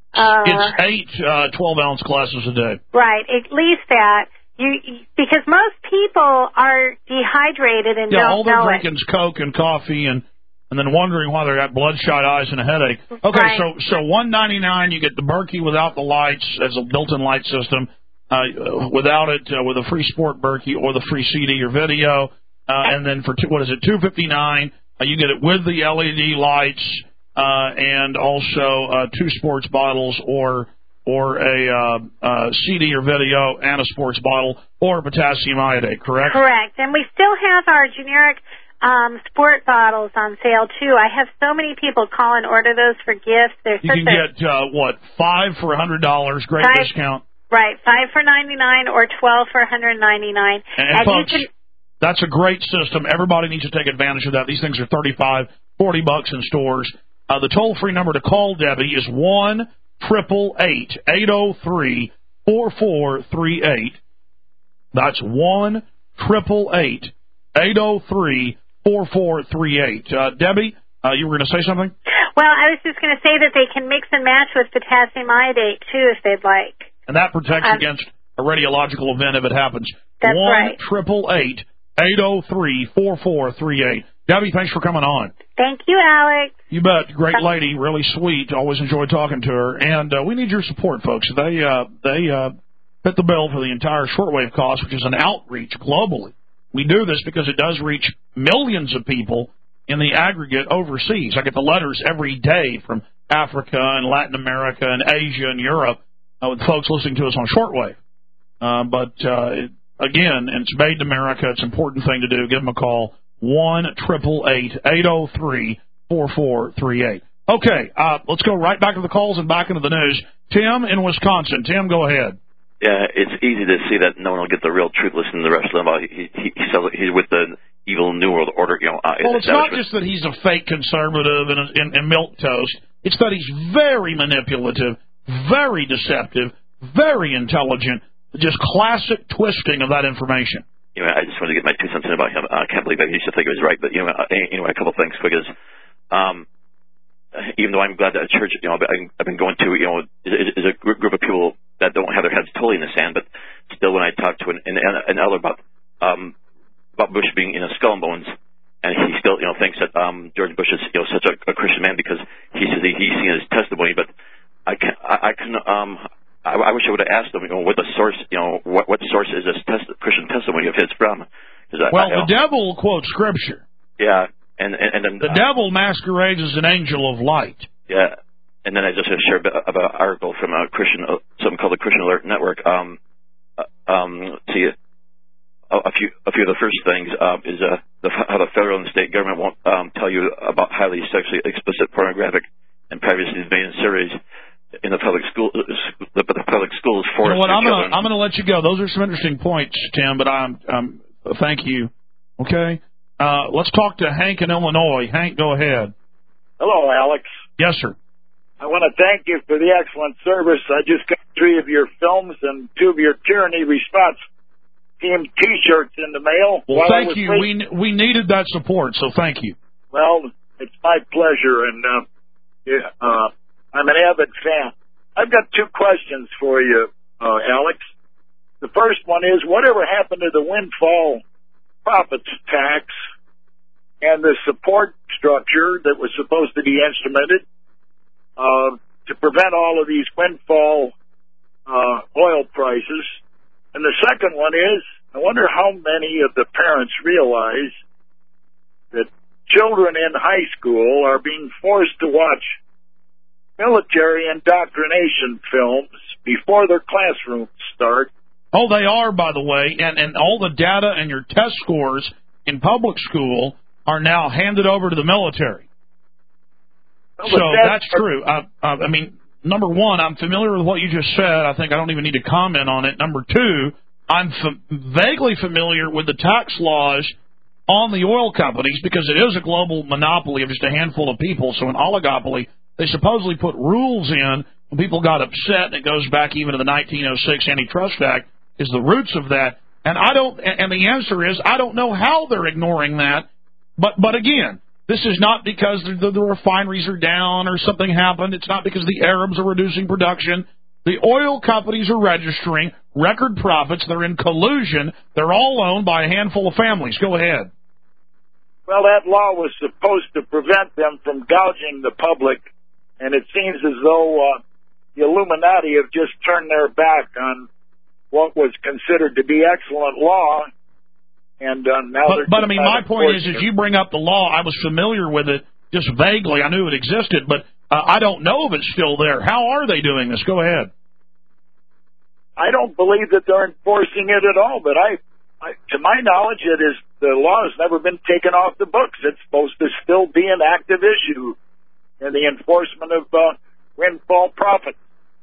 Uh, it's eight uh, twelve-ounce glasses a day. Right, at least that. You, because most people are dehydrated and yeah, don't all they're know drinking is Coke and coffee and, and then wondering why they got bloodshot eyes and a headache. Okay, Right. so so one ninety-nine, you get the Berkey without the lights as a built-in light system. Uh, without it, uh, with a free sport Berkey or the free C D or video, uh, and then for two, what is it, two fifty-nine, uh, you get it with the L E D lights uh, and also uh, two sports bottles or or a uh, uh, C D or video and a sports bottle or potassium iodate. Correct. Correct, and we still have our generic um, sport bottles on sale too. I have so many people call and order those for gifts. They're You such can a, get uh, what five for a hundred dollars, great Five- discount. right, five for ninety nine or twelve for one hundred ninety nine, And, and folks, you can. that's a great system. Everybody needs to take advantage of that. These things are thirty-five, forty bucks in stores. Uh, the toll-free number to call Debbie is one triple eight eight zero three four four three eight. That's one triple eight eight zero three four four three eight. Uh, Debbie, uh, you were going to say something? Well, I was just going to say that they can mix and match with potassium iodate too, if they'd like. And that protects Um, against a radiological event if it happens. That's one right. triple eight eight zero three four four three eight. Debbie, thanks for coming on. Thank you, Alex. You bet. Great lady, really sweet. Always enjoy talking to her. And uh, we need your support, folks. They uh, they uh, fit the bill for the entire shortwave cost, which is an outreach globally. We do this because it does reach millions of people in the aggregate overseas. I get the letters every day from Africa and Latin America and Asia and Europe uh, with folks listening to us on shortwave. Uh, but, uh, it, again, and it's made in America. It's an important thing to do. Give them a call. one triple eight eight zero three four four three eight. Okay, uh, let's go right back to the calls and back into the news. Tim in Wisconsin. Tim, go ahead. Yeah, it's easy to see that no one will get the real truth listening to the rest of them. He, he, he sells, he's with the evil New World Order. You know, uh, Well, it's not just that he's a fake conservative and, and, and milquetoast. It's that he's very manipulative, very deceptive, very intelligent, just classic twisting of that information. You know, I just wanted to get my two cents in about him. I can't believe I used to think it was right, but you know, uh, anyway, a couple of things quick is, um, even though I'm glad that a church, you know, I've been going to, you know, is, is a group of people that don't have their heads totally in the sand, but still, when I talk to an, an, an elder about um, about Bush being, you know, skull and bones, and he still, you know, thinks that um, George Bush is, you know, such a, a Christian man because he says he, he's seen his testimony, but I can, I, I can, um, I, I wish I would have asked him, you know, what the source, you know, what, what source is this test, Christian testimony of his from? I, Well, I, the devil quotes Scripture. Yeah, and and, and then The uh, devil masquerades as an angel of light. Yeah, and then I just shared about an article from a Christian, uh, something called the Christian Alert Network. Um, uh, um, let's see, a, a few a few of the first things uh, is uh, the, how the federal and state government won't um, tell you about highly sexually explicit, pornographic, and privacy invading series in the public school. The, the public schools You force know what? their I'm gonna children. I'm gonna let you go. Those are some interesting points, Tim. But I'm um, thank you. Okay. Uh, let's talk to Hank in Illinois. Hank, go ahead. Hello, Alex. Yes, sir. I want to thank you for the excellent service. I just got three of your films and two of your tyranny response team T-shirts in the mail. Well, while I thank was you. waiting. We we needed that support, so thank you. Well, it's my pleasure, and uh, yeah, uh, I'm an avid fan. I've got two questions for you, uh, Alex. The first one is, whatever happened to the windfall profits tax and the support structure that was supposed to be instrumented uh, to prevent all of these windfall uh, oil prices? And the second one is, I wonder how many of the parents realize that children in high school are being forced to watch military indoctrination films before their classrooms start. Oh, they are, by the way, and, and all the data and your test scores in public school are now handed over to the military. Well, So that's, that's true. I, I, I mean, number one, I'm familiar with what you just said. I think I don't even need to comment on it. Number two, I'm f- vaguely familiar with the tax laws on the oil companies because it is a global monopoly of just a handful of people, so an oligopoly. They supposedly put rules in when people got upset, and it goes back even to the nineteen oh six Antitrust Act, is the roots of that. And I don't. And the answer is I don't know how they're ignoring that. But but again, This is not because the, the refineries are down or something happened. It's not because the Arabs are reducing production. The oil companies are registering record profits. They're in collusion. They're all owned by a handful of families. Go ahead. Well, that law was supposed to prevent them from gouging the public, and it seems as though uh, the Illuminati have just turned their back on what was considered to be excellent law. And uh, now but, they're but I mean, my point is, it. as you bring up the law, I was familiar with it just vaguely. I knew it existed, but uh, I don't know if it's still there. How are they doing this? Go ahead. I don't believe that they're enforcing it at all, but I, I, to my knowledge, it is the law has never been taken off the books. It's supposed to still be an active issue in the enforcement of uh, windfall profits.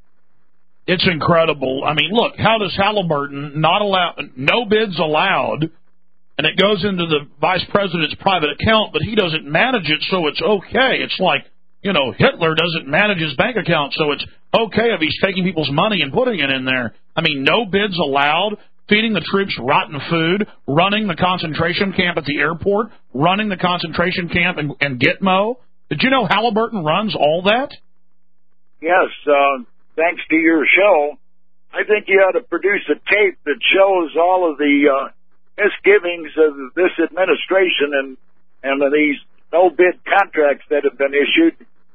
It's incredible. I mean, look, how does Halliburton not allow, no bids allowed, and it goes into the vice president's private account, but he doesn't manage it, so it's okay. It's like, you know, Hitler doesn't manage his bank account, so it's okay if he's taking people's money and putting it in there. I mean, no bids allowed, feeding the troops rotten food, running the concentration camp at the airport, running the concentration camp in, in Gitmo. Did you know Halliburton runs all that? Yes, uh, thanks to your show. I think you ought to produce a tape that shows all of the uh, misgivings of this administration and, and of these no-bid contracts that have been issued,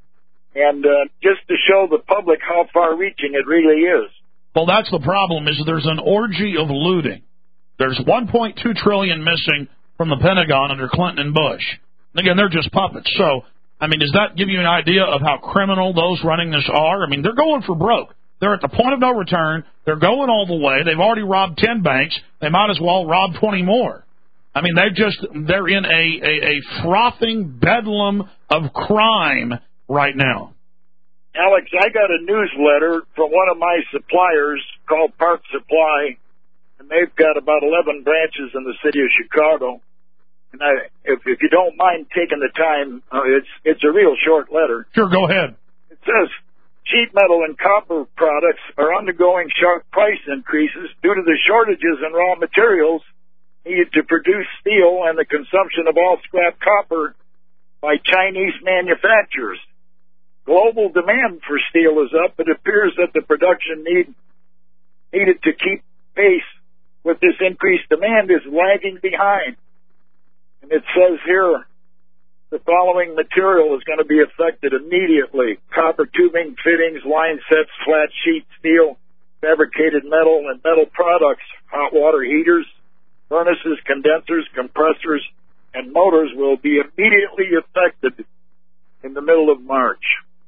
and uh, just to show the public how far-reaching it really is. Well, that's the problem, is there's an orgy of looting. There's one point two trillion dollars missing from the Pentagon under Clinton and Bush. And again, they're just puppets. So, I mean, does that give you an idea of how criminal those running this are? I mean, they're going for broke. They're at the point of no return. They're going all the way. They've already robbed ten banks. They might as well rob twenty more. I mean, they've just, they're in a, a, a frothing bedlam of crime right now. Alex, I got a newsletter from one of my suppliers called Park Supply, and they've got about eleven branches in the city of Chicago. And I, if, if you don't mind taking the time, uh, it's it's a real short letter. Sure, go ahead. It says, sheet metal and copper products are undergoing sharp price increases due to the shortages in raw materials needed to produce steel and the consumption of all scrap copper by Chinese manufacturers. Global demand for steel is up. It appears that the production need needed to keep pace with this increased demand is lagging behind. And it says here the following material is going to be affected immediately: copper tubing, fittings, line sets, flat sheet steel, fabricated metal and metal products, hot water heaters, furnaces, condensers, compressors, and motors will be immediately affected in the middle of March.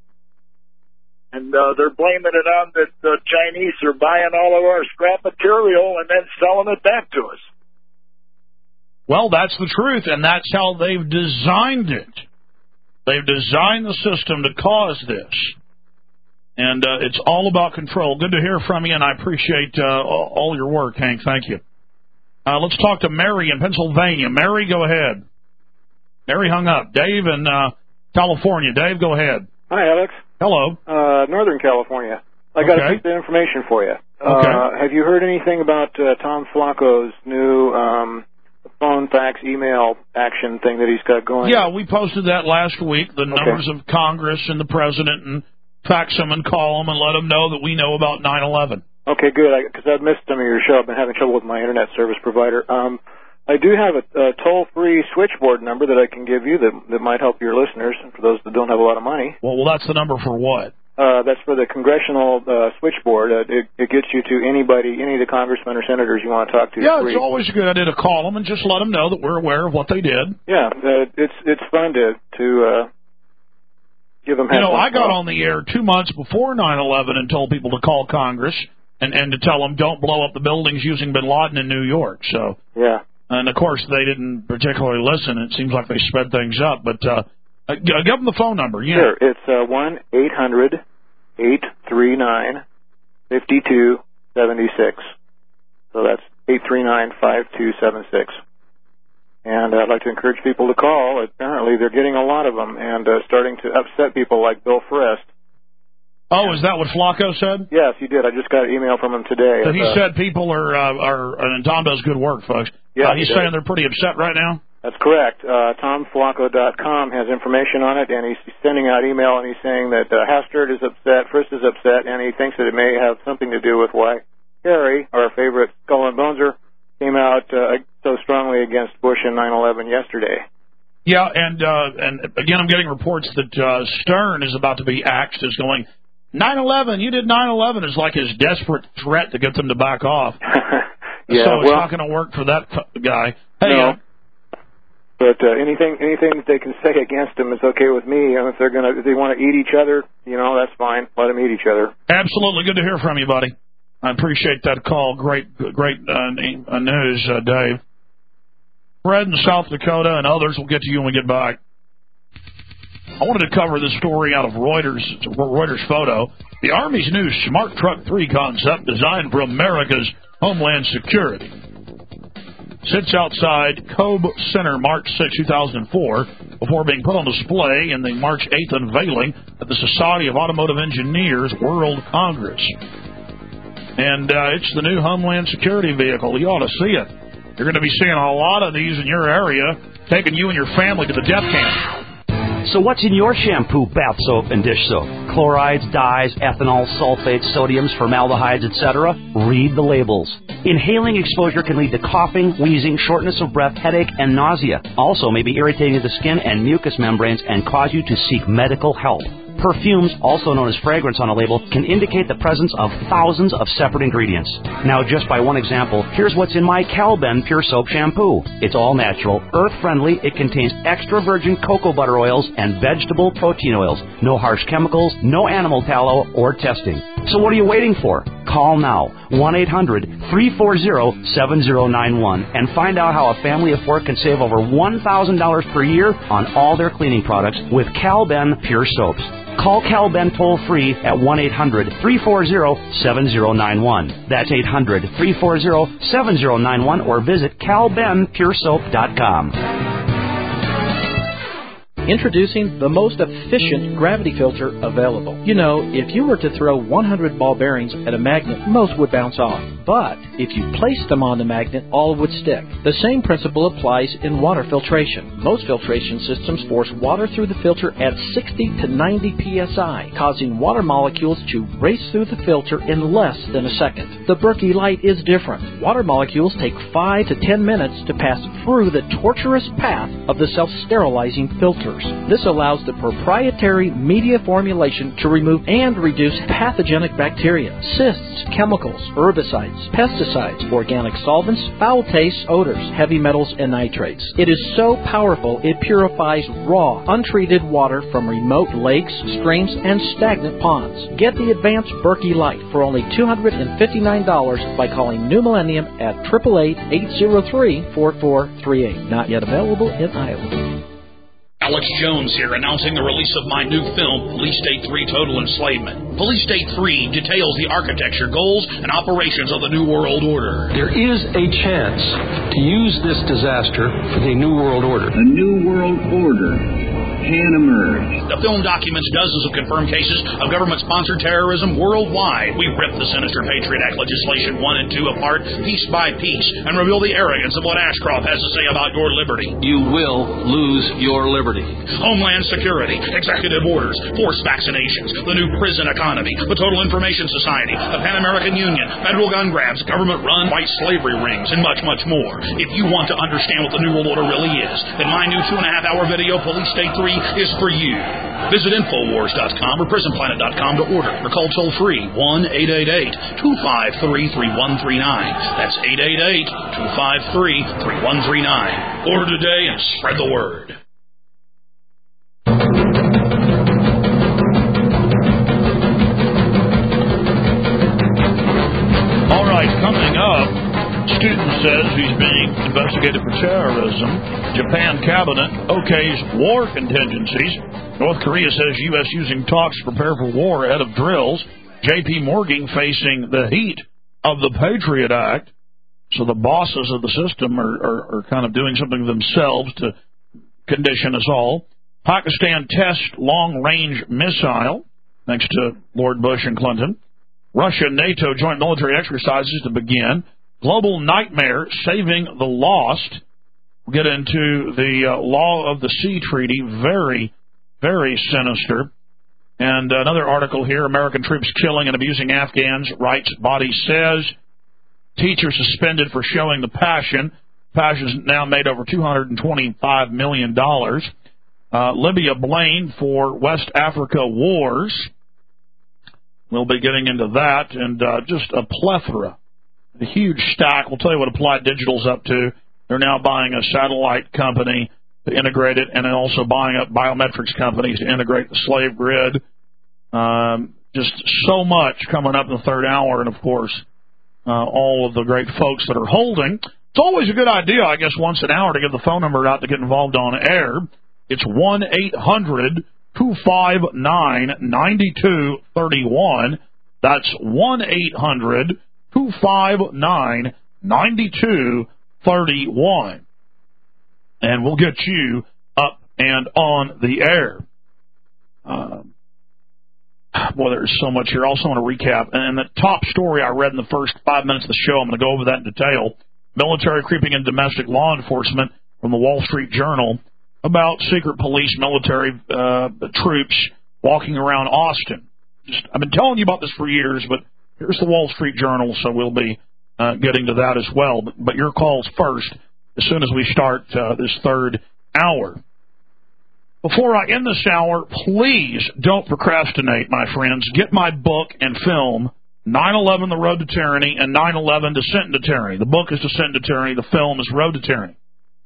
And uh, they're blaming it on that the Chinese are buying all of our scrap material and then selling it back to us. Well, that's the truth, and that's how they've designed it. They've designed the system to cause this. And uh, it's all about control. Good to hear from you, and I appreciate uh, all your work, Hank. Thank you. Uh, let's talk to Mary in Pennsylvania. Mary, go ahead. Mary hung up. Dave in uh, California. Dave, go ahead. Hi, Alex. Hello. Uh, Northern California. I got okay. a piece of information for you. Okay. Uh, have you heard anything about uh, Tom Flacco's new um, phone, fax, email action thing that he's got going? Yeah, we posted that last week, the okay. numbers of Congress and the president, and fax them and call them and let them know that we know about nine eleven. Okay, good, because I've missed some of your show. I've been having trouble with my internet service provider. Um, I do have a, a toll-free switchboard number that I can give you that, that might help your listeners, and for those that don't have a lot of money. Well, well that's the number for what? Uh, that's for the congressional uh, switchboard. Uh, it, it gets you to anybody, any of the congressmen or senators you want to talk to. Yeah, free. It's always a good idea to call them and just let them know that we're aware of what they did. Yeah, uh, it's it's fun to to uh, give them. You know, I got on the air two months before nine eleven and told people to call Congress and and to tell them don't blow up the buildings using Bin Laden in New York. So yeah. And, of course, they didn't particularly listen. It seems like they sped things up. But uh, uh, give them the phone number. Yeah. Sure. It's uh, one eight hundred eight three nine five two seven six. So that's eight three nine five two seven six. And I'd like to encourage people to call. Apparently they're getting a lot of them and uh, starting to upset people like Bill Forrest. Oh, is that what Flacco said? Yes, he did. I just got an email from him today. So he uh, said people are, uh, are, and Tom does good work, folks. Yeah, uh, he's he saying they're pretty upset right now? That's correct. Uh, Tom Flacco dot com has information on it, and he's sending out email, and he's saying that uh, Hastert is upset, Frist is upset, and he thinks that it may have something to do with why Harry, our favorite Skull and Boneser, came out uh, so strongly against Bush in nine eleven yesterday. Yeah, and uh, and again, I'm getting reports that uh, Stern is about to be axed as going, nine eleven, you did nine eleven, is like his desperate threat to get them to back off. Yeah, so it's well, not going to work for that guy. Hey, no. uh, But uh, anything anything that they can say against him is okay with me. And if they're gonna if they want to eat each other, you know, that's fine. Let them eat each other. absolutely. Good to hear from you, buddy. I appreciate that call. Great, great uh, news, uh, Dave. Fred in South Dakota and others will get to you when we get back. I wanted to cover this story out of Reuters. It's a Reuters photo. The Army's new Smart Truck three concept designed for America's Homeland Security sits outside Kobe Center March sixth, two thousand four, before being put on display in the March eighth unveiling at the Society of Automotive Engineers World Congress. And uh, it's the new Homeland Security vehicle. You ought to see it. You're going to be seeing a lot of these in your area, taking you and your family to the death camp. So what's in your shampoo, bath soap, and dish soap? Chlorides, dyes, ethanol, sulfates, sodiums, formaldehydes, et cetera? Read the labels. Inhaling exposure can lead to coughing, wheezing, shortness of breath, headache, and nausea. Also may be irritating to the skin and mucous membranes and cause you to seek medical help. Perfumes, also known as fragrance on a label, can indicate the presence of thousands of separate ingredients. Now, just by one example, here's what's in my Calben Pure Soap Shampoo. It's all natural, earth-friendly, it contains extra virgin cocoa butter oils and vegetable protein oils. No harsh chemicals, no animal tallow, or testing. So what are you waiting for? Call now, one eight hundred, three four zero, seven zero nine one, and find out how a family of four can save over one thousand dollars per year on all their cleaning products with Calben Pure Soaps. Call Calben toll-free at one eight hundred, three four zero, seven zero nine one. That's eight hundred, three four zero, seven zero nine one, or visit calben pure soap dot com. Introducing the most efficient gravity filter available. You know, if you were to throw one hundred ball bearings at a magnet, most would bounce off. But if you placed them on the magnet, all would stick. The same principle applies in water filtration. Most filtration systems force water through the filter at sixty to ninety P S I, causing water molecules to race through the filter in less than a second. The Berkey Light is different. Water molecules take five to ten minutes to pass through the tortuous path of the self-sterilizing filters. This allows the proprietary media formulation to remove and reduce pathogenic bacteria, cysts, chemicals, herbicides, pesticides, organic solvents, foul tastes, odors, heavy metals, and nitrates. It is so powerful it purifies raw, untreated water from remote lakes, streams, and stagnant ponds. Get the advanced Berkey Light for only two hundred fifty-nine dollars by calling New Millennium at eight eight eight, eight zero three, four four three eight. Not yet available in Iowa. Alex Jones here, announcing the release of my new film, Police State three Total Enslavement. Police State three details the architecture, goals, and operations of the New World Order. There is a chance to use this disaster for the New World Order. A New World Order can emerge. The film documents dozens of confirmed cases of government-sponsored terrorism worldwide. We rip the sinister Patriot Act legislation one and two apart, piece by piece, and reveal the arrogance of what Ashcroft has to say about your liberty. You will lose your liberty. Homeland Security, executive orders, forced vaccinations, the new prison economy, the Total Information Society, the Pan American Union, federal gun grabs, government-run white slavery rings, and much, much more. If you want to understand what the New World Order really is, then my new two and a half hour video, Police State three, is for you. Visit Infowars dot com or Prison Planet dot com to order, or call toll-free one eight eight eight, two five three, three one three nine. That's eight eight eight, two five three, three one three nine. Order today and spread the word. All right, coming up, student says he's being investigated for terrorism. Japan cabinet okays war contingencies. North Korea says U S using talks to prepare for war ahead of drills. J P Morgan facing the heat of the Patriot Act. So the bosses of the system are, are, are kind of doing something themselves to condition us all. Pakistan test long-range missile, thanks to Lord Bush and Clinton. Russia-NATO joint military exercises to begin. Global nightmare, saving the lost. We'll get into the uh, Law of the Sea Treaty. Very, very sinister. And another article here, American troops killing and abusing Afghans, rights body says. Teacher suspended for showing the Passion. Passion's now made over two hundred twenty-five million dollars. Uh, Libya blamed for West Africa wars. We'll be getting into that, and uh, just a plethora, a huge stack. We'll tell you what Applied Digital's up to. They're now buying a satellite company to integrate it, and then also buying up biometrics companies to integrate the slave grid. Um, just so much coming up in the third hour, and of course, uh, all of the great folks that are holding. It's always a good idea, I guess, once an hour to give the phone number out to get involved on air. It's one eight hundred two five nine nine two three one. That's one eight hundred two five nine nine two three one. And we'll get you up and on the air. Um, boy, there's so much here. I also want to recap. And the top story I read in the first five minutes of the show, I'm going to go over that in detail. Military creeping in domestic law enforcement from the Wall Street Journal about secret police military uh, troops walking around Austin. Just, I've been telling you about this for years, but here's the Wall Street Journal, so we'll be uh, getting to that as well. But, but your calls first as soon as we start uh, this third hour. Before I end this hour, please don't procrastinate, my friends. Get my book and film, nine eleven, The Road to Tyranny, and nine eleven, Descent into Tyranny. The book is Descent into Tyranny. The film is Road to Tyranny.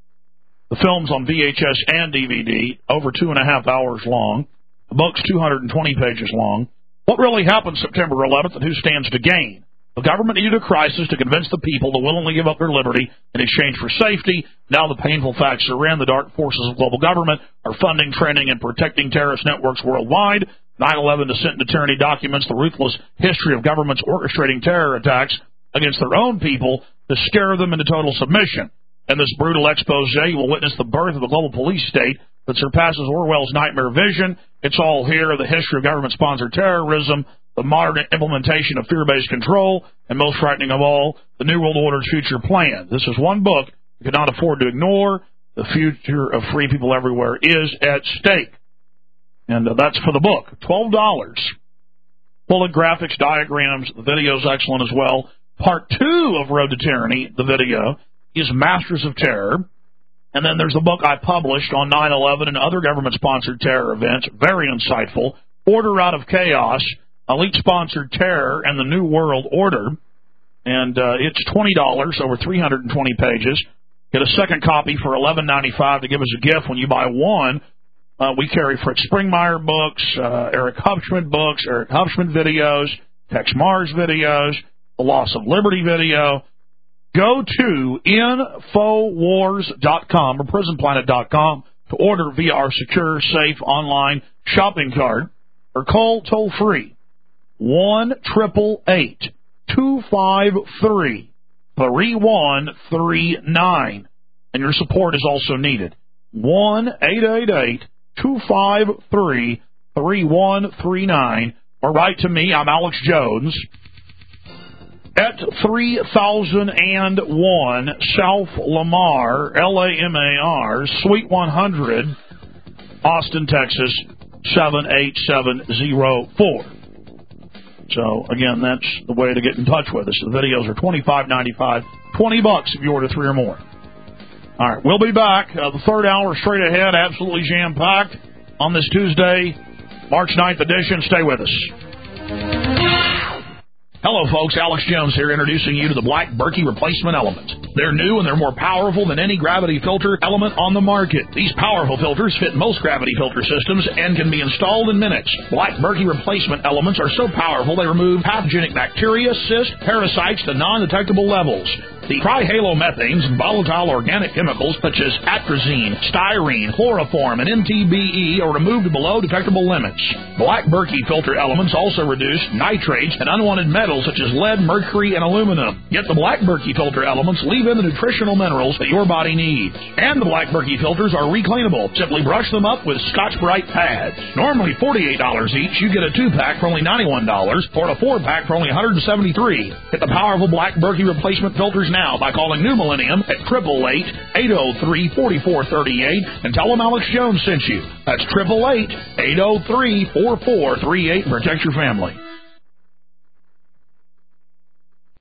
The film's on V H S and D V D, over two and a half hours long. The book's two hundred twenty pages long. What really happened September eleventh and who stands to gain? The government needed a crisis to convince the people to willingly give up their liberty in exchange for safety. Now the painful facts are in. The dark forces of global government are funding, training, and protecting terrorist networks worldwide. nine eleven Descent into Tyranny documents the ruthless history of governments orchestrating terror attacks against their own people to scare them into total submission. In this brutal expose, you will witness the birth of a global police state that surpasses Orwell's nightmare vision. It's all here, the history of government-sponsored terrorism, the modern implementation of fear-based control, and most frightening of all, the New World Order's future plan. This is one book you cannot afford to ignore. The future of free people everywhere is at stake. And uh, that's for the book, twelve dollars. Full of graphics, diagrams, the video's excellent as well. Part two of Road to Tyranny, the video, is Masters of Terror. And then there's the book I published on nine eleven and other government-sponsored terror events. Very insightful. Order Out of Chaos, Elite-Sponsored Terror, and the New World Order. And uh, it's twenty dollars, over three hundred twenty pages. Get a second copy for eleven ninety-five to give us a gift when you buy one. Uh, we carry Fritz Springmeier books, uh, Eric Hupschman books, Eric Hupschman videos, Tex Mars videos, the Loss of Liberty video. Go to Infowars dot com or Prison Planet dot com to order via our secure, safe online shopping cart, or call toll-free one eight eight eight, two five three, three one three nine. And your support is also needed. one eight eight eight, two five three, three one three nine. Or write to me, I'm Alex Jones, at three thousand one South Lamar, L A M A R, Suite one hundred, Austin, Texas, seven eight seven zero four. So, again, that's the way to get in touch with us. The videos are twenty-five ninety-five, twenty bucks if you order three or more. All right, we'll be back. Uh, the third hour straight ahead, absolutely jam-packed on this Tuesday, March ninth edition. Stay with us. Hello, folks. Alex Jones here, introducing you to the Black Berkey Replacement Element. They're new and they're more powerful than any gravity filter element on the market. These powerful filters fit most gravity filter systems and can be installed in minutes. Black Berkey Replacement Elements are so powerful they remove pathogenic bacteria, cysts, parasites to non-detectable levels. The trihalomethanes and volatile organic chemicals such as atrazine, styrene, chloroform, and M T B E are removed below detectable limits. Black Berkey filter elements also reduce nitrates and unwanted metals such as lead, mercury, and aluminum. Yet the Black Berkey filter elements leave in the nutritional minerals that your body needs. And the Black Berkey filters are recleanable. Simply brush them up with Scotch-Brite pads. Normally forty-eight dollars each, you get a two-pack for only ninety-one dollars or a four-pack for only one hundred seventy-three dollars. Get the powerful Black Berkey replacement filters now now by calling New Millennium at eight eight eight, eight oh three, four four three eight and tell them Alex Jones sent you. That's eight eight eight, eight oh three, four four three eight. Protect your family.